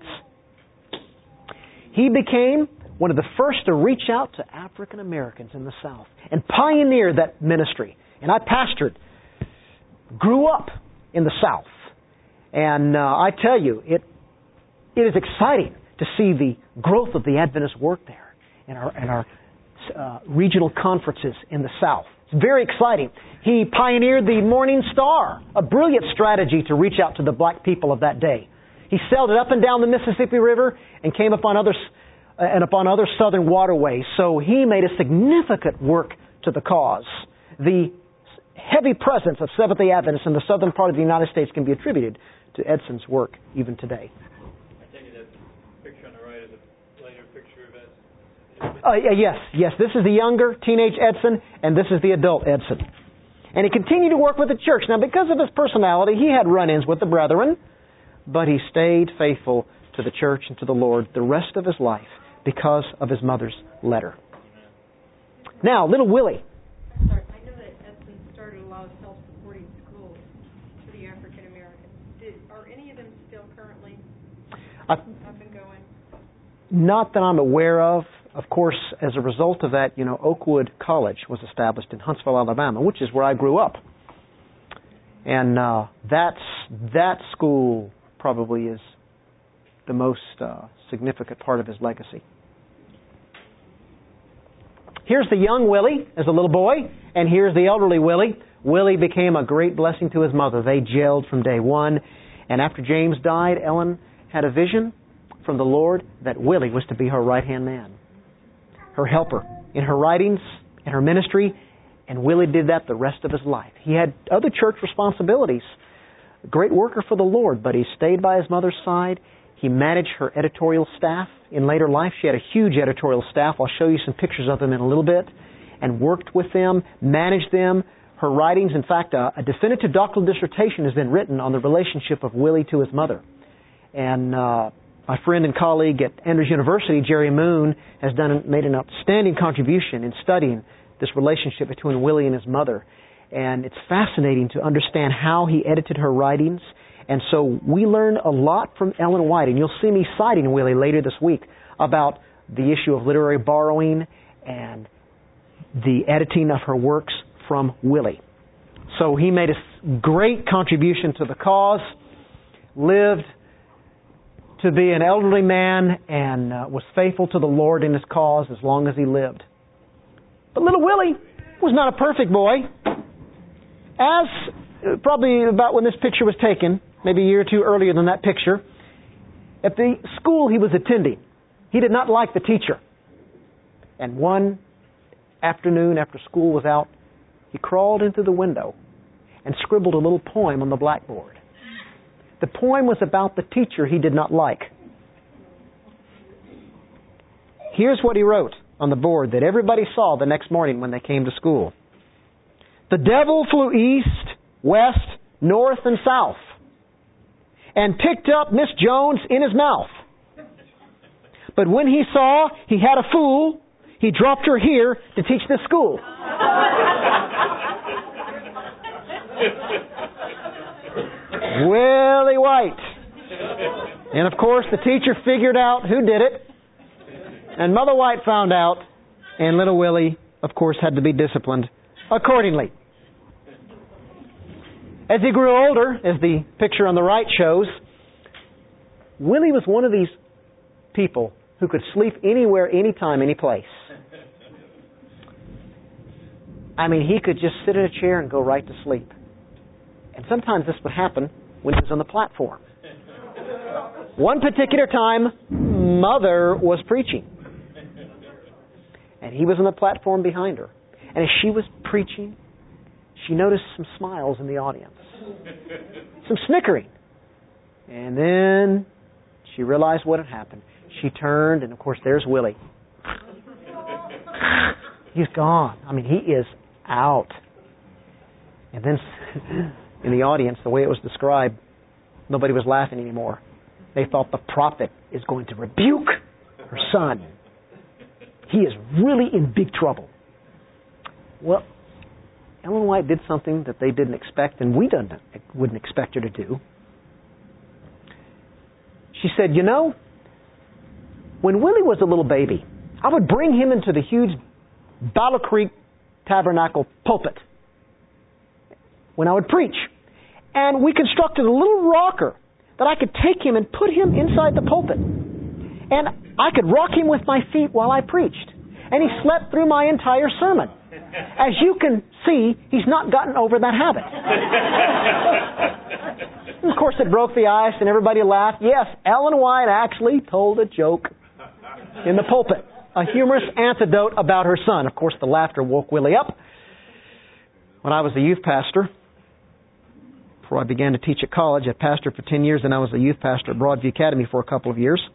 He became one of the first to reach out to African Americans in the South and pioneer that ministry. And I pastored, grew up in the South. And uh, I tell you, it it is exciting to see the growth of the Adventist work there and our, and our uh, regional conferences in the South. It's very exciting. He pioneered the Morning Star, a brilliant strategy to reach out to the black people of that day. He sailed it up and down the Mississippi River and came upon other uh, and upon other southern waterways. So he made a significant work to the cause. The heavy presence of Seventh-day Adventists in the southern part of the United States can be attributed to Edson's work even today. I take it that picture on the right is a later picture of Edson. Uh, yes, yes. This is the younger teenage Edson, and this is the adult Edson. And he continued to work with the church. Now, because of his personality, he had run-ins with the brethren, but he stayed faithful to the church and to the Lord the rest of his life because of his mother's letter. Now, little Willie. I'm sorry. I know that Edson started a lot of self-supporting schools for the African Americans. Did, are any of them still currently Uh, up and going? Not that I'm aware of. Of course, as a result of that, you know, Oakwood College was established in Huntsville, Alabama, which is where I grew up. And uh, that's that school probably is the most uh, significant part of his legacy. Here's the young Willie as a little boy, and here's the elderly Willie. Willie became a great blessing to his mother. They gelled from day one. And after James died, Ellen had a vision from the Lord that Willie was to be her right-hand man, her helper in her writings, in her ministry, And Willie did that the rest of his life. He had other church responsibilities. A great worker for the Lord, but he stayed by his mother's side. He managed her editorial staff. In later life, she had a huge editorial staff. I'll show you some pictures of them in a little bit. And worked with them, managed them. Her writings, in fact, a, a definitive doctoral dissertation has been written on the relationship of Willie to his mother. And uh, my friend and colleague at Andrews University, Jerry Moon, has done made an outstanding contribution in studying this relationship between Willie and his mother. And it's fascinating to understand how he edited her writings. And so we learn a lot from Ellen White. And you'll see me citing Willie later this week about the issue of literary borrowing and the editing of her works from Willie. So he made a great contribution to the cause, lived to be an elderly man, and uh, was faithful to the Lord in his cause as long as he lived. But little Willie was not a perfect boy. As uh, probably about when this picture was taken, maybe a year or two earlier than that picture, at the school he was attending, he did not like the teacher. And one afternoon after school was out, he crawled into the window and scribbled a little poem on the blackboard. The poem was about the teacher he did not like. Here's what he wrote on the board that everybody saw the next morning when they came to school. The devil flew east, west, north, and south, and picked up Miss Jones in his mouth. But when he saw he had a fool, he dropped her here to teach this school. Willie White. And of course the teacher figured out who did it. And Mother White found out. And little Willie, of course, had to be disciplined accordingly. As he grew older, as the picture on the right shows, Willie was one of these people who could sleep anywhere, anytime, any place. I mean, he could just sit in a chair and go right to sleep. And sometimes this would happen when he was on the platform. One particular time, Mother was preaching. And he was on the platform behind her. And as she was preaching, she noticed some smiles in the audience. Some snickering. And then she realized what had happened. She turned, and of course, there's Willie. He's gone. I mean, he is out. And then in the audience, the way it was described, nobody was laughing anymore. They thought the prophet is going to rebuke her son. He is really in big trouble. Well, Ellen White did something that they didn't expect, and we didn't, wouldn't expect her to do. She said, you know, when Willie was a little baby, I would bring him into the huge Battle Creek Tabernacle pulpit when I would preach. And we constructed a little rocker that I could take him and put him inside the pulpit. And I could rock him with my feet while I preached. And he slept through my entire sermon. As you can see, he's not gotten over that habit. And of course, it broke the ice and everybody laughed. Yes, Ellen White actually told a joke in the pulpit. A humorous anecdote about her son. Of course, the laughter woke Willie up. When I was a youth pastor, before I began to teach at college, I pastored for ten years, and I was a youth pastor at Broadview Academy for a couple of years.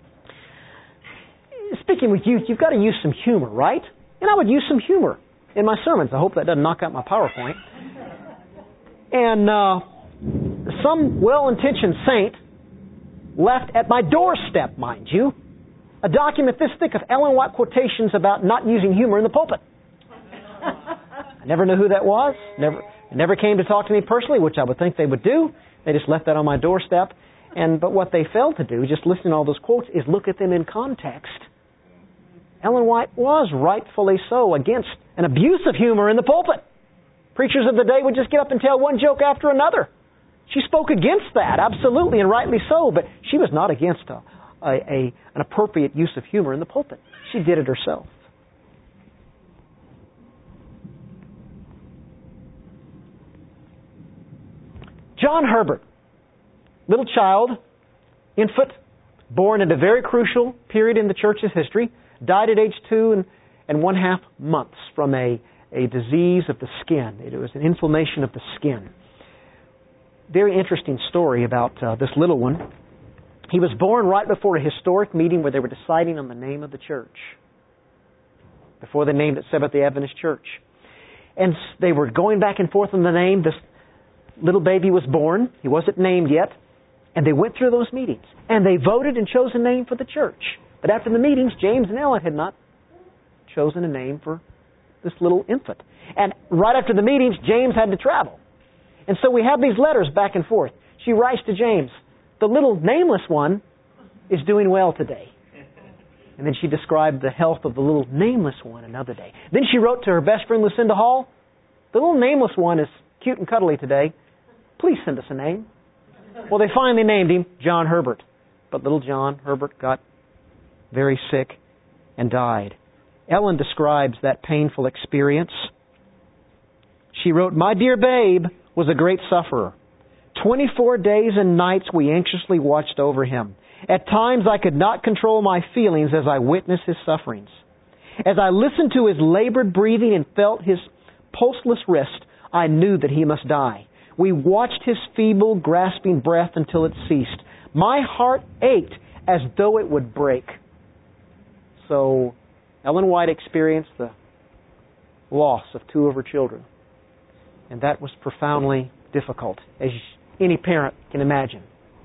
Speaking with youth, you've got to use some humor, right? And I would use some humor in my sermons. I hope that doesn't knock out my PowerPoint. And uh, some well-intentioned saint left at my doorstep, mind you, a document this thick of Ellen White quotations about not using humor in the pulpit. I never knew who that was. Never, never came to talk to me personally, which I would think they would do. They just left that on my doorstep. And but what they failed to do, just listening to all those quotes, is look at them in context. Ellen White was rightfully so against an abuse of humor in the pulpit. Preachers of the day would just get up and tell one joke after another. She spoke against that, absolutely, and rightly so, but she was not against a, a, a, an appropriate use of humor in the pulpit. She did it herself. John Herbert, little child, infant, born at a very crucial period in the church's history, died at age two and, and one half months from a a disease of the skin. It was an inflammation of the skin. Very interesting story about uh, this little one. He was born right before a historic meeting where they were deciding on the name of the church. Before they named it Seventh-day Adventist Church. And they were going back and forth on the name. This little baby was born. He wasn't named yet. And they went through those meetings. And they voted and chose a name for the church. But after the meetings, James and Ellen had not chosen a name for this little infant. And right after the meetings, James had to travel. And so we have these letters back and forth. She writes to James, the little nameless one is doing well today. And then she described the health of the little nameless one another day. Then she wrote to her best friend Lucinda Hall, the little nameless one is cute and cuddly today. Please send us a name. Well, they finally named him John Herbert. But little John Herbert got very sick and died. Ellen describes that painful experience. She wrote, my dear babe was a great sufferer. Twenty-four days and nights we anxiously watched over him. At times I could not control my feelings as I witnessed his sufferings. As I listened to his labored breathing and felt his pulseless wrist, I knew that he must die. We watched his feeble, grasping breath until it ceased. My heart ached as though it would break. So Ellen White experienced the loss of two of her children. And that was profoundly difficult, as any parent can imagine.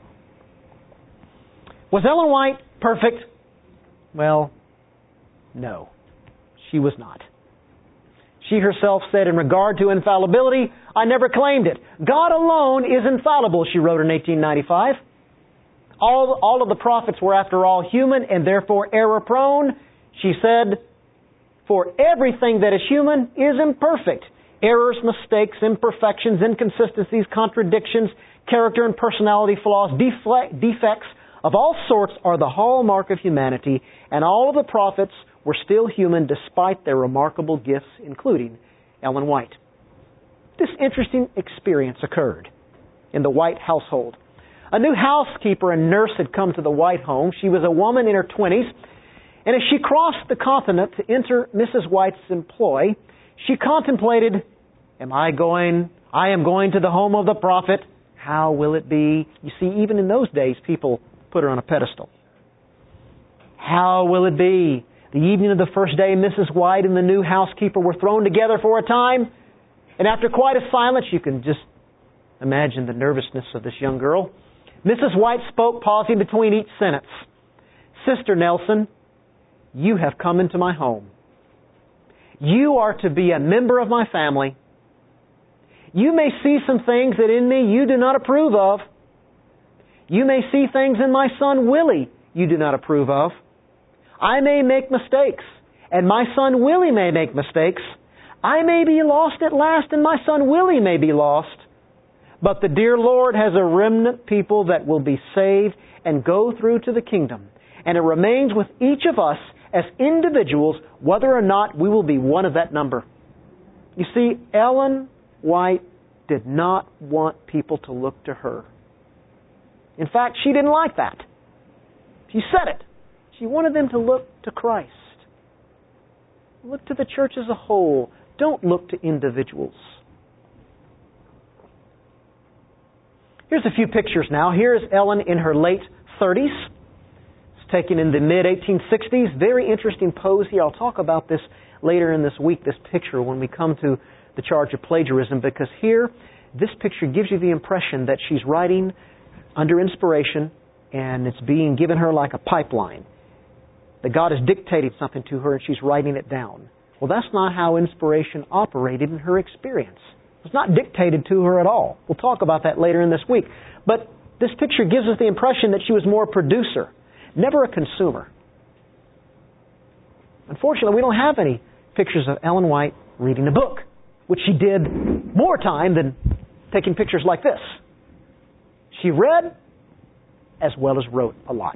Was Ellen White perfect? Well, no, she was not. She herself said, in regard to infallibility, I never claimed it. God alone is infallible, she wrote in eighteen ninety-five. All, all of the prophets were, after all, human and therefore error-prone. She said, for everything that is human is imperfect. Errors, mistakes, imperfections, inconsistencies, contradictions, character and personality flaws, defle- defects of all sorts are the hallmark of humanity, and all of the prophets were still human despite their remarkable gifts, including Ellen White. This interesting experience occurred in the White household. A new housekeeper and nurse had come to the White home. She was a woman in her twenties, and as she crossed the continent to enter Missus White's employ, she contemplated, am I going, I am going to the home of the prophet. How will it be? You see, even in those days, people put her on a pedestal. How will it be? The evening of the first day, Missus White and the new housekeeper were thrown together for a time. And after quite a silence, you can just imagine the nervousness of this young girl. Missus White spoke, pausing between each sentence. Sister Nelson, you have come into my home. You are to be a member of my family. You may see some things that in me you do not approve of. You may see things in my son Willie you do not approve of. I may make mistakes, and my son Willie may make mistakes. I may be lost at last, and my son Willie may be lost. But the dear Lord has a remnant people that will be saved and go through to the kingdom. And it remains with each of us as individuals whether or not we will be one of that number. You see, Ellen White did not want people to look to her. In fact, she didn't like that. She said it. She wanted them to look to Christ. Look to the church as a whole. Don't look to individuals. Here's a few pictures now. Here's Ellen in her late thirties. It's taken in the mid eighteen sixties. Very interesting pose here. I'll talk about this later in this week, this picture, when we come to the charge of plagiarism, because here, this picture gives you the impression that she's writing under inspiration and it's being given her like a pipeline. That God is dictating something to her and she's writing it down. Well, that's not how inspiration operated in her experience. It was not dictated to her at all. We'll talk about that later in this week. But this picture gives us the impression that she was more a producer, never a consumer. Unfortunately, we don't have any pictures of Ellen White reading a book, which she did more time than taking pictures like this. She read as well as wrote a lot.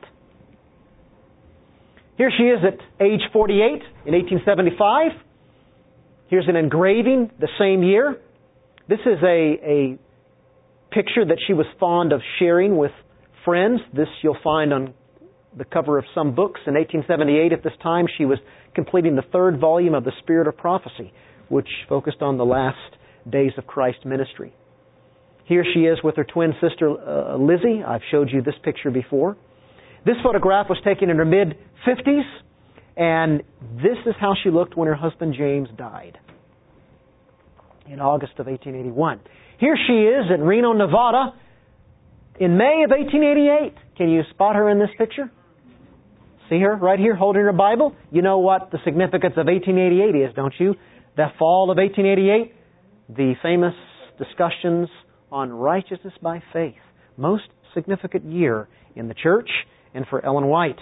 Here she is at age forty-eight in eighteen seventy-five. Here's an engraving the same year. This is a, a picture that she was fond of sharing with friends. This you'll find on the cover of some books. In eighteen seventy-eight, at this time, she was completing the third volume of The Spirit of Prophecy, which focused on the last days of Christ's ministry. Here she is with her twin sister, uh, Lizzie. I've showed you this picture before. This photograph was taken in her mid-fifties, and this is how she looked when her husband James died in August of eighteen eighty-one. Here she is in Reno, Nevada in May of eighteen eighty-eight. Can you spot her in this picture? See her right here holding her Bible? You know what the significance of eighteen eighty-eight is, don't you? That fall of eighteen eighty-eight, the famous discussions on righteousness by faith. Most significant year in the church and for Ellen White.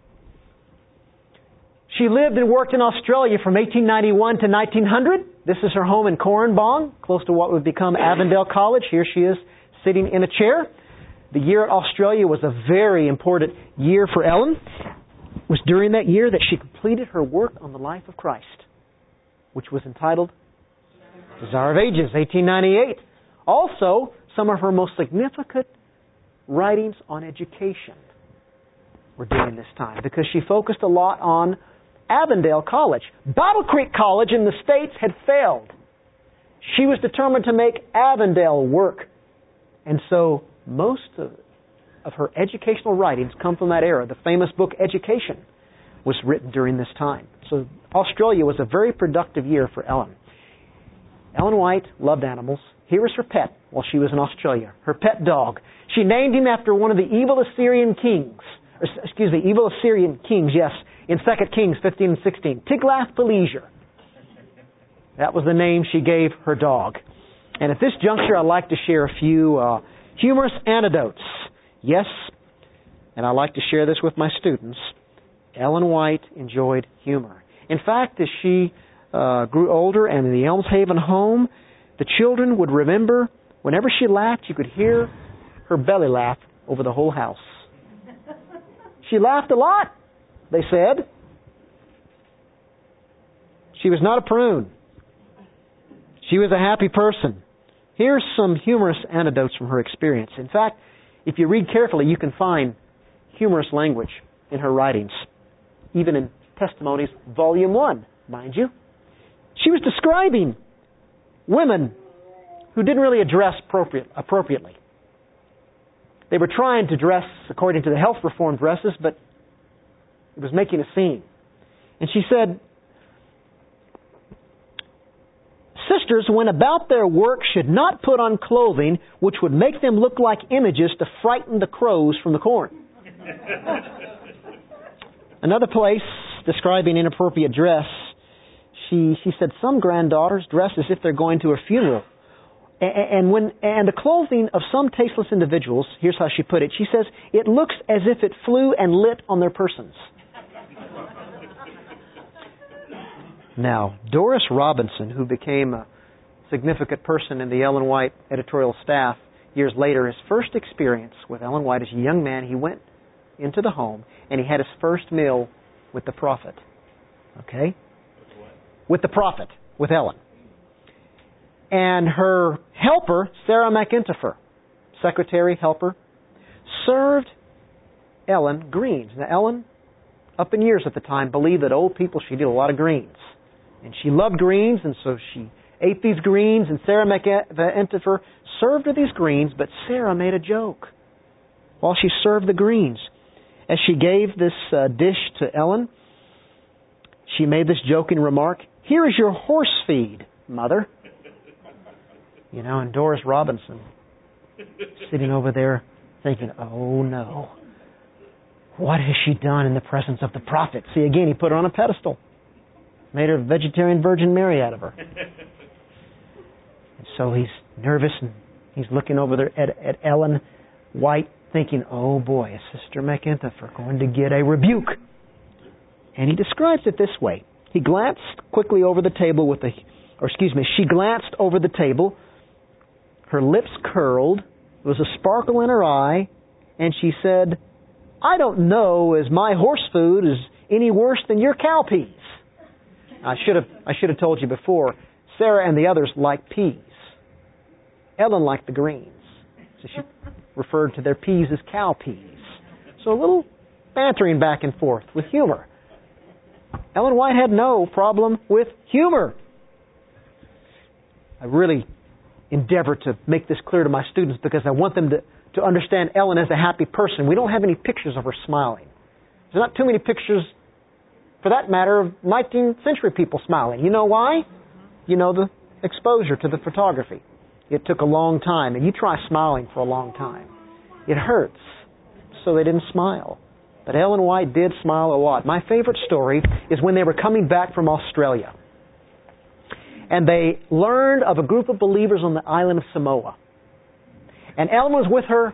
She lived and worked in Australia from eighteen ninety-one to nineteen hundred. This is her home in Corranbong, close to what would become Avondale College. Here she is sitting in a chair. The year at Australia was a very important year for Ellen. It was during that year that she completed her work on the life of Christ, which was entitled Desire of Ages, eighteen ninety-eight. Also, some of her most significant writings on education were during this time because she focused a lot on Avondale College. Battle Creek College in the States had failed. She was determined to make Avondale work. And so most of, of her educational writings come from that era. The famous book Education was written during this time. So Australia was a very productive year for Ellen. Ellen White loved animals. Here was her pet while she was in Australia, her pet dog. She named him after one of the evil Assyrian kings. Or, excuse me, evil Assyrian kings, yes, in Second Kings fifteen and sixteen. Tiglath-Pileser. That was the name she gave her dog. And at this juncture, I'd like to share a few uh, humorous anecdotes. Yes, and I like to share this with my students. Ellen White enjoyed humor. In fact, as she uh, grew older and in the Elmshaven home, the children would remember whenever she laughed, you could hear her belly laugh over the whole house. She laughed a lot, they said. She was not a prune. She was a happy person. Here's some humorous anecdotes from her experience. In fact, if you read carefully, you can find humorous language in her writings, even in Testimonies, Volume one, mind you. She was describing women who didn't really dress appropriate, appropriately. They were trying to dress according to the health reform dresses, but it was making a scene. And she said, sisters, when about their work, should not put on clothing which would make them look like images to frighten the crows from the corn. Another place describing inappropriate dress, she she said some granddaughters dress as if they're going to a funeral. And when and the clothing of some tasteless individuals, here's how she put it. She says, it looks as if it flew and lit on their persons. Now, Doris Robinson, who became a significant person in the Ellen White editorial staff years later, his first experience with Ellen White as a young man, he went into the home and he had his first meal with the prophet. Okay? With the prophet, with Ellen. And her helper, Sarah McIntyre, secretary, helper, served Ellen greens. Now, Ellen, up in years at the time, believed that old people should eat a lot of greens. And she loved greens, and so she ate these greens, and Sarah McIntyre served her these greens, but Sarah made a joke while she served the greens. As she gave this uh, dish to Ellen, she made this joking remark, "Here is your horse feed, Mother." You know, and Doris Robinson sitting over there thinking, oh no, what has she done in the presence of the prophet? See, again, he put her on a pedestal. Made her a vegetarian Virgin Mary out of her. And so he's nervous and he's looking over there at, at Ellen White thinking, oh boy, is Sister McIntyre going to get a rebuke? And he describes it this way. He glanced quickly over the table with the, or excuse me, she glanced over the table. Her lips curled. There was a sparkle in her eye. And she said, I don't know as my horse food is any worse than your cow peas. I should have I should have told you before, Sarah and the others liked peas. Ellen liked the greens. So she referred to their peas as cow peas. So a little bantering back and forth with humor. Ellen White had no problem with humor. I really endeavor to make this clear to my students because I want them to, to understand Ellen as a happy person. We don't have any pictures of her smiling. There's not too many pictures, for that matter, of nineteenth century people smiling. You know why? You know the exposure to the photography. It took a long time, and you try smiling for a long time. It hurts, so they didn't smile. But Ellen White did smile a lot. My favorite story is when they were coming back from Australia. And they learned of a group of believers on the island of Samoa. And Ellen was with her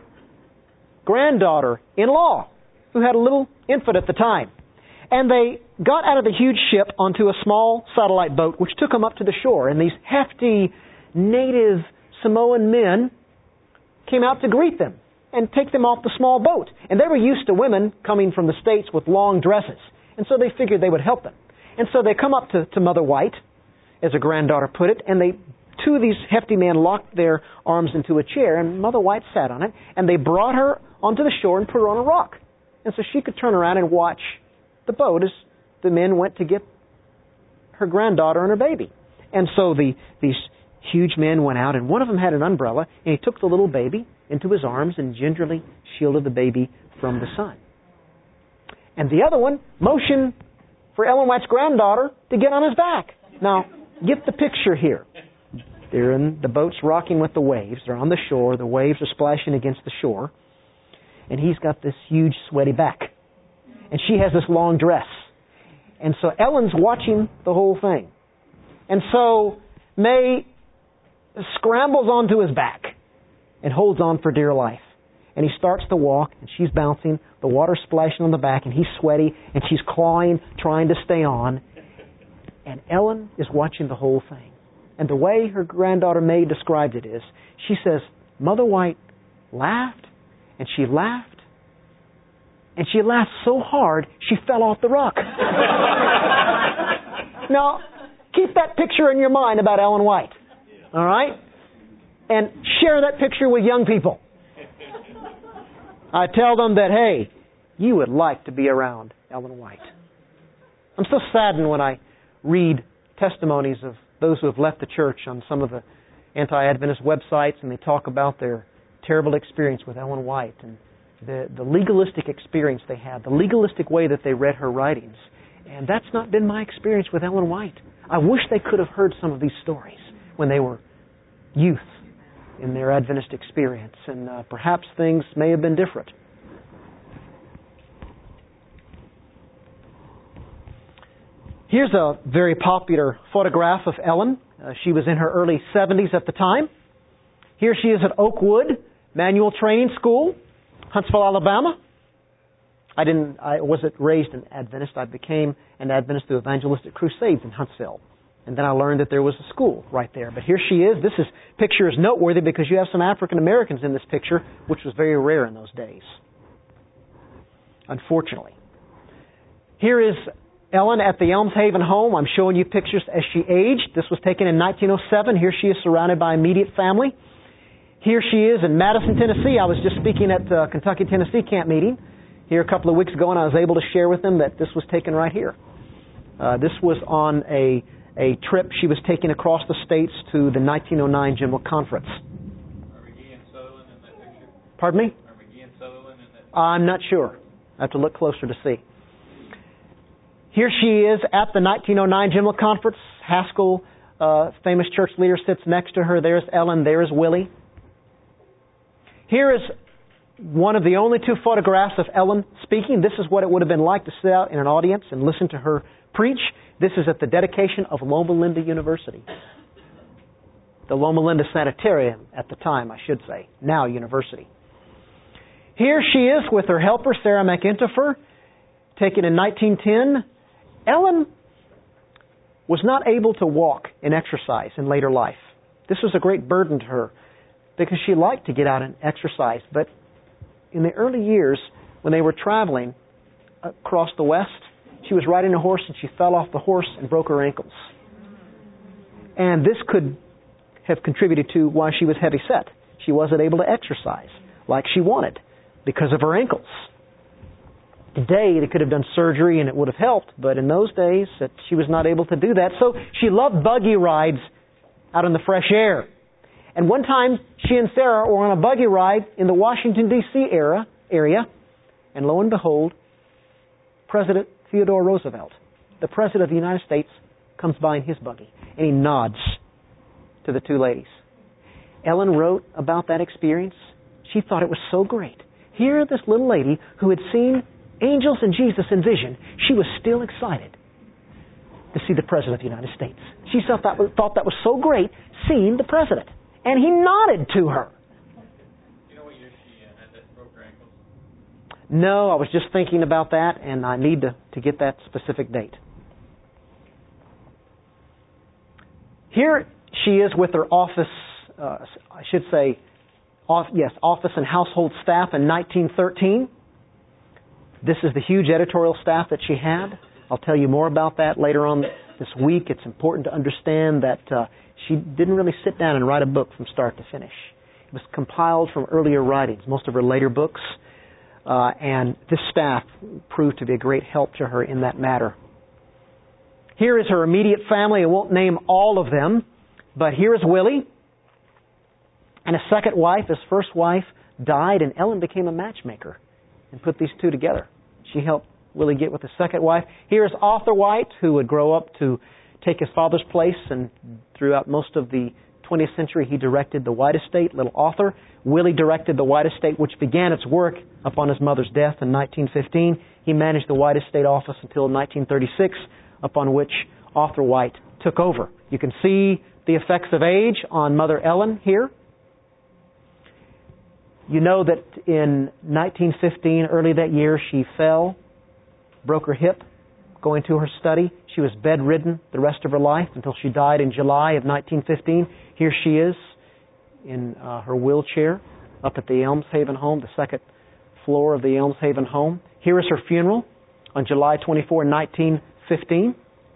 granddaughter-in-law, who had a little infant at the time. And they got out of the huge ship onto a small satellite boat, which took them up to the shore. And these hefty native Samoan men came out to greet them and take them off the small boat. And they were used to women coming from the States with long dresses. And so they figured they would help them. And so they come up to, to Mother White, as a granddaughter put it, and they, two of these hefty men locked their arms into a chair, and Mother White sat on it, and they brought her onto the shore and put her on a rock. And so she could turn around and watch the boat as the men went to get her granddaughter and her baby. And so the these huge men went out, and one of them had an umbrella, and he took the little baby into his arms and gingerly shielded the baby from the sun. And the other one motioned for Ellen White's granddaughter to get on his back. Now, get the picture here. They're in the boat's rocking with the waves. They're on the shore. The waves are splashing against the shore. And he's got this huge sweaty back. And she has this long dress. And so Ellen's watching the whole thing. And so May scrambles onto his back and holds on for dear life. And he starts to walk, and she's bouncing. The water's splashing on the back, and he's sweaty, and she's clawing, trying to stay on. And Ellen is watching the whole thing. And the way her granddaughter May described it is, she says, Mother White laughed, and she laughed, and she laughed so hard, she fell off the rock. Now, keep that picture in your mind about Ellen White. All right? And share that picture with young people. I tell them that, hey, you would like to be around Ellen White. I'm so saddened when I read testimonies of those who have left the church on some of the anti-Adventist websites, and they talk about their terrible experience with Ellen White and the, the legalistic experience they had, the legalistic way that they read her writings. And that's not been my experience with Ellen White. I wish they could have heard some of these stories when they were youth in their Adventist experience, and uh, perhaps things may have been different. Here's a very popular photograph of Ellen. Uh, she was in her early seventies at the time. Here she is at Oakwood Manual Training School, Huntsville, Alabama. I didn't. I wasn't raised an Adventist. I became an Adventist through evangelistic crusades in Huntsville. And then I learned that there was a school right there. But here she is. This is, picture is noteworthy because you have some African Americans in this picture, which was very rare in those days, unfortunately. Here is Ellen at the Elms Haven home. I'm showing you pictures as she aged. This was taken in nineteen oh seven. Here she is surrounded by immediate family. Here she is in Madison, Tennessee. I was just speaking at the Kentucky-Tennessee camp meeting here a couple of weeks ago, and I was able to share with them that this was taken right here. Uh, this was on a a trip she was taking across the states to the nineteen oh nine General Conference. Are McGee and Sutherland in that picture? Pardon me? Are McGee and Sutherland in that picture? I'm not sure. I have to look closer to see. Here she is at the nineteen oh nine General Conference. Haskell, uh, famous church leader, sits next to her. There's Ellen. There's Willie. Here is one of the only two photographs of Ellen speaking. This is what it would have been like to sit out in an audience and listen to her preach. This is at the dedication of Loma Linda University. The Loma Linda Sanitarium at the time, I should say. Now University. Here she is with her helper, Sarah McIntyre, taken in nineteen ten. Ellen was not able to walk and exercise in later life. This was a great burden to her because she liked to get out and exercise. But in the early years, when they were traveling across the West, she was riding a horse and she fell off the horse and broke her ankles. And this could have contributed to why she was heavy set. She wasn't able to exercise like she wanted because of her ankles. Today, they could have done surgery and it would have helped, but in those days, that she was not able to do that. So she loved buggy rides out in the fresh air. And one time, she and Sarah were on a buggy ride in the Washington, D C era, area, and lo and behold, President Theodore Roosevelt, the President of the United States, comes by in his buggy, and he nods to the two ladies. Ellen wrote about that experience. She thought it was so great. Here, this little lady who had seen angels and Jesus in vision, she was still excited to see the President of the United States. She thought that was, thought that was so great, seeing the President. And he nodded to her. Do you know what year she uh, had that broke her ankles? No, I was just thinking about that, and I need to, to get that specific date. Here she is with her office, uh, I should say, off, yes, office and household staff in nineteen thirteen. This is the huge editorial staff that she had. I'll tell you more about that later on this week. It's important to understand that uh, she didn't really sit down and write a book from start to finish. It was compiled from earlier writings, most of her later books, uh, and this staff proved to be a great help to her in that matter. Here is her immediate family. I won't name all of them, but here is Willie and his second wife. His first wife died, and Ellen became a matchmaker and put these two together. She helped Willie get with his second wife. Here is Arthur White, who would grow up to take his father's place, and throughout most of the twentieth century he directed the White Estate, little Arthur. Willie directed the White Estate, which began its work upon his mother's death in nineteen fifteen. He managed the White Estate office until nineteen thirty-six, upon which Arthur White took over. You can see the effects of age on Mother Ellen here. You know that in nineteen fifteen, early that year, she fell, broke her hip, going to her study. She was bedridden the rest of her life until she died in July of nineteen fifteen. Here she is in uh, her wheelchair up at the Elmshaven home, the second floor of the Elmshaven home. Here is her funeral on July twenty-fourth, nineteen fifteen.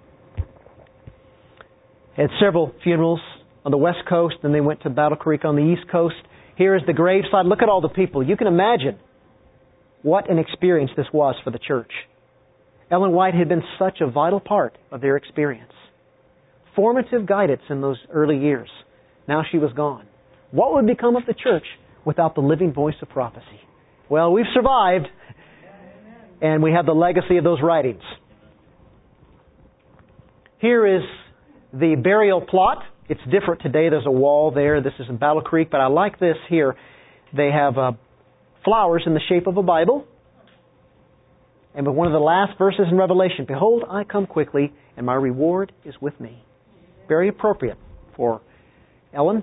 Had several funerals on the West Coast, and they went to Battle Creek on the East Coast. Here is the graveside. Look at all the people. You can imagine what an experience this was for the church. Ellen White had been such a vital part of their experience. Formative guidance in those early years. Now she was gone. What would become of the church without the living voice of prophecy? Well, we've survived, and we have the legacy of those writings. Here is the burial plot. It's different today. There's a wall there. This is in Battle Creek, but I like this here. They have uh, flowers in the shape of a Bible. And with one of the last verses in Revelation, "Behold, I come quickly, and my reward is with me." Very appropriate for Ellen.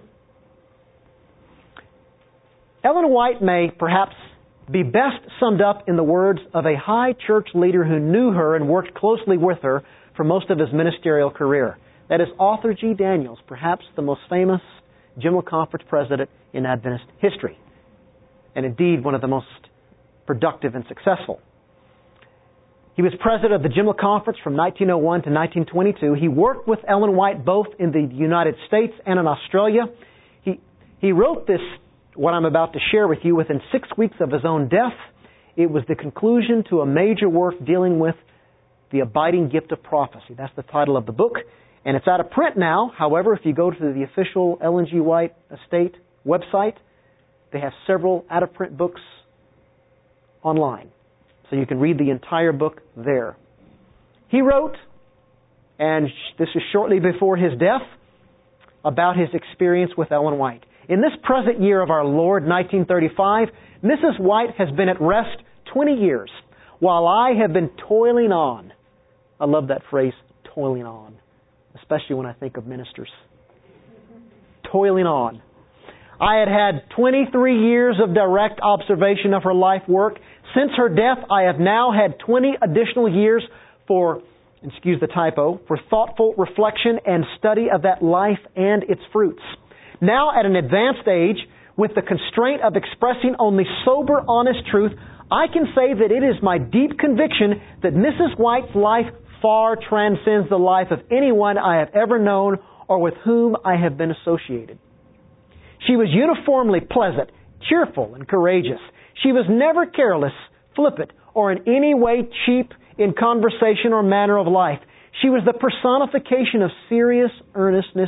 Ellen White may perhaps be best summed up in the words of a high church leader who knew her and worked closely with her for most of his ministerial career. That is Arthur G. Daniels, perhaps the most famous General Conference president in Adventist history, and indeed one of the most productive and successful. He was president of the General Conference from nineteen oh one to nineteen twenty-two. He worked with Ellen White both in the United States and in Australia. He, he wrote this, what I'm about to share with you, within six weeks of his own death. It was the conclusion to a major work dealing with the abiding gift of prophecy. That's the title of the book. And it's out of print now. However, if you go to the official Ellen G. White Estate website, they have several out-of-print books online. So you can read the entire book there. He wrote, and this is shortly before his death, about his experience with Ellen White. "In this present year of our Lord, nineteen thirty-five, Missus White has been at rest twenty years, while I have been toiling on." I love that phrase, toiling on, especially when I think of ministers. Toiling on. I had had twenty-three years of direct observation of her life work. Since her death, I have now had twenty additional years for, excuse the typo, for thoughtful reflection and study of that life and its fruits. Now at an advanced age, with the constraint of expressing only sober, honest truth, I can say that it is my deep conviction that Missus White's life far transcends the life of anyone I have ever known or with whom I have been associated. She was uniformly pleasant, cheerful, and courageous. She was never careless, flippant, or in any way cheap in conversation or manner of life. She was the personification of serious earnestness,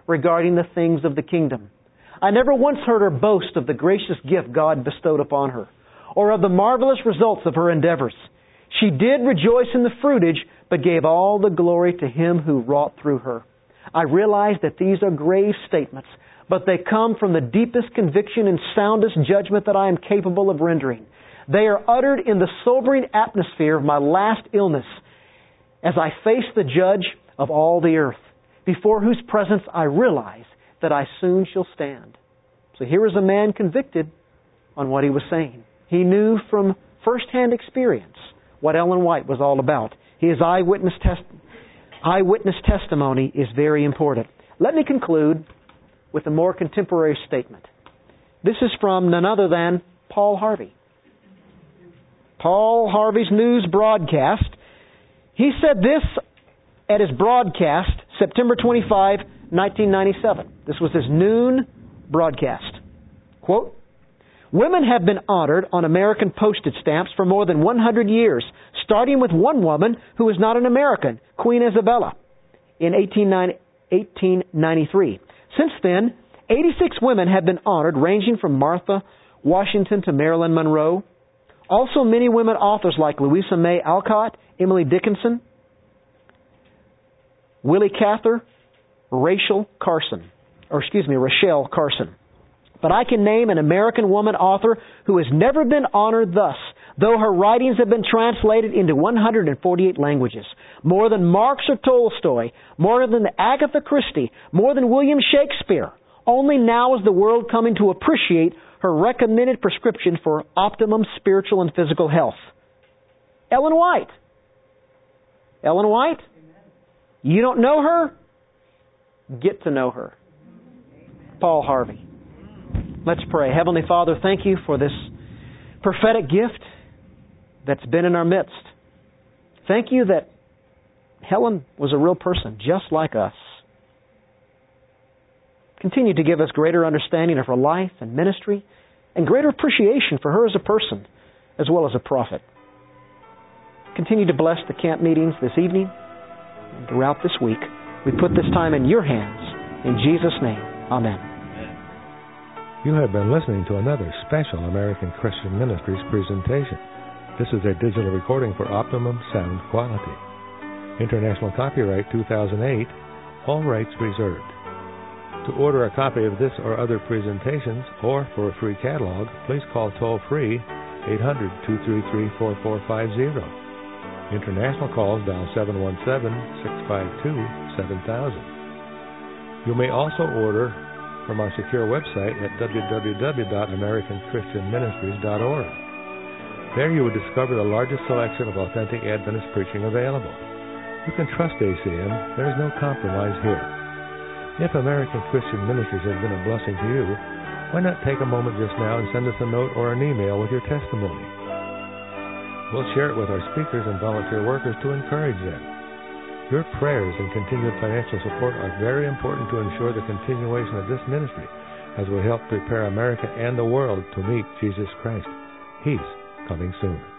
regarding the things of the kingdom. I never once heard her boast of the gracious gift God bestowed upon her, or of the marvelous results of her endeavors. She did rejoice in the fruitage, but gave all the glory to Him who wrought through her. I realize that these are grave statements, but they come from the deepest conviction and soundest judgment that I am capable of rendering. They are uttered in the sobering atmosphere of my last illness, as I face the Judge of all the earth, before whose presence I realize that I soon shall stand. So here is a man convicted on what he was saying. He knew from first-hand experience what Ellen White was all about. His eyewitness, test- eyewitness testimony is very important. Let me conclude with a more contemporary statement. This is from none other than Paul Harvey. Paul Harvey's news broadcast. He said this at his broadcast, September twenty-fifth, nineteen ninety-seven. This was his noon broadcast. Quote, "Women have been honored on American postage stamps for more than one hundred years, starting with one woman who is not an American, Queen Isabella, in eighteen ninety-three. Since then, eighty-six women have been honored, ranging from Martha Washington to Marilyn Monroe. Also many women authors like Louisa May Alcott, Emily Dickinson, Willie Cather, Rachel Carson, or excuse me, Rachel Carson. But I can name an American woman author who has never been honored thus, though her writings have been translated into one hundred forty-eight languages. More than Marx or Tolstoy, more than Agatha Christie, more than William Shakespeare. Only now is the world coming to appreciate her recommended prescription for optimum spiritual and physical health. Ellen White. Ellen White? You don't know her? Get to know her. Paul Harvey. Let's pray. Heavenly Father, thank you for this prophetic gift that's been in our midst. Thank you that Helen was a real person, just like us. Continue to give us greater understanding of her life and ministry and greater appreciation for her as a person as well as a prophet. Continue to bless the camp meetings this evening and throughout this week. We put this time in your hands. In Jesus' name, amen. You have been listening to another special American Christian Ministries presentation. This is a digital recording for optimum sound quality. International copyright two thousand eight, all rights reserved. To order a copy of this or other presentations, or for a free catalog, please call toll-free eight hundred, two three three, four four five zero. International calls dial seven one seven, six five two, seven thousand. You may also order from our secure website at w w w dot american christian ministries dot org. There you will discover the largest selection of authentic Adventist preaching available. You can trust A C M. There is no compromise here. If American Christian Ministries has been a blessing to you, why not take a moment just now and send us a note or an email with your testimony? We'll share it with our speakers and volunteer workers to encourage them. Your prayers and continued financial support are very important to ensure the continuation of this ministry, as we help prepare America and the world to meet Jesus Christ. He's coming soon.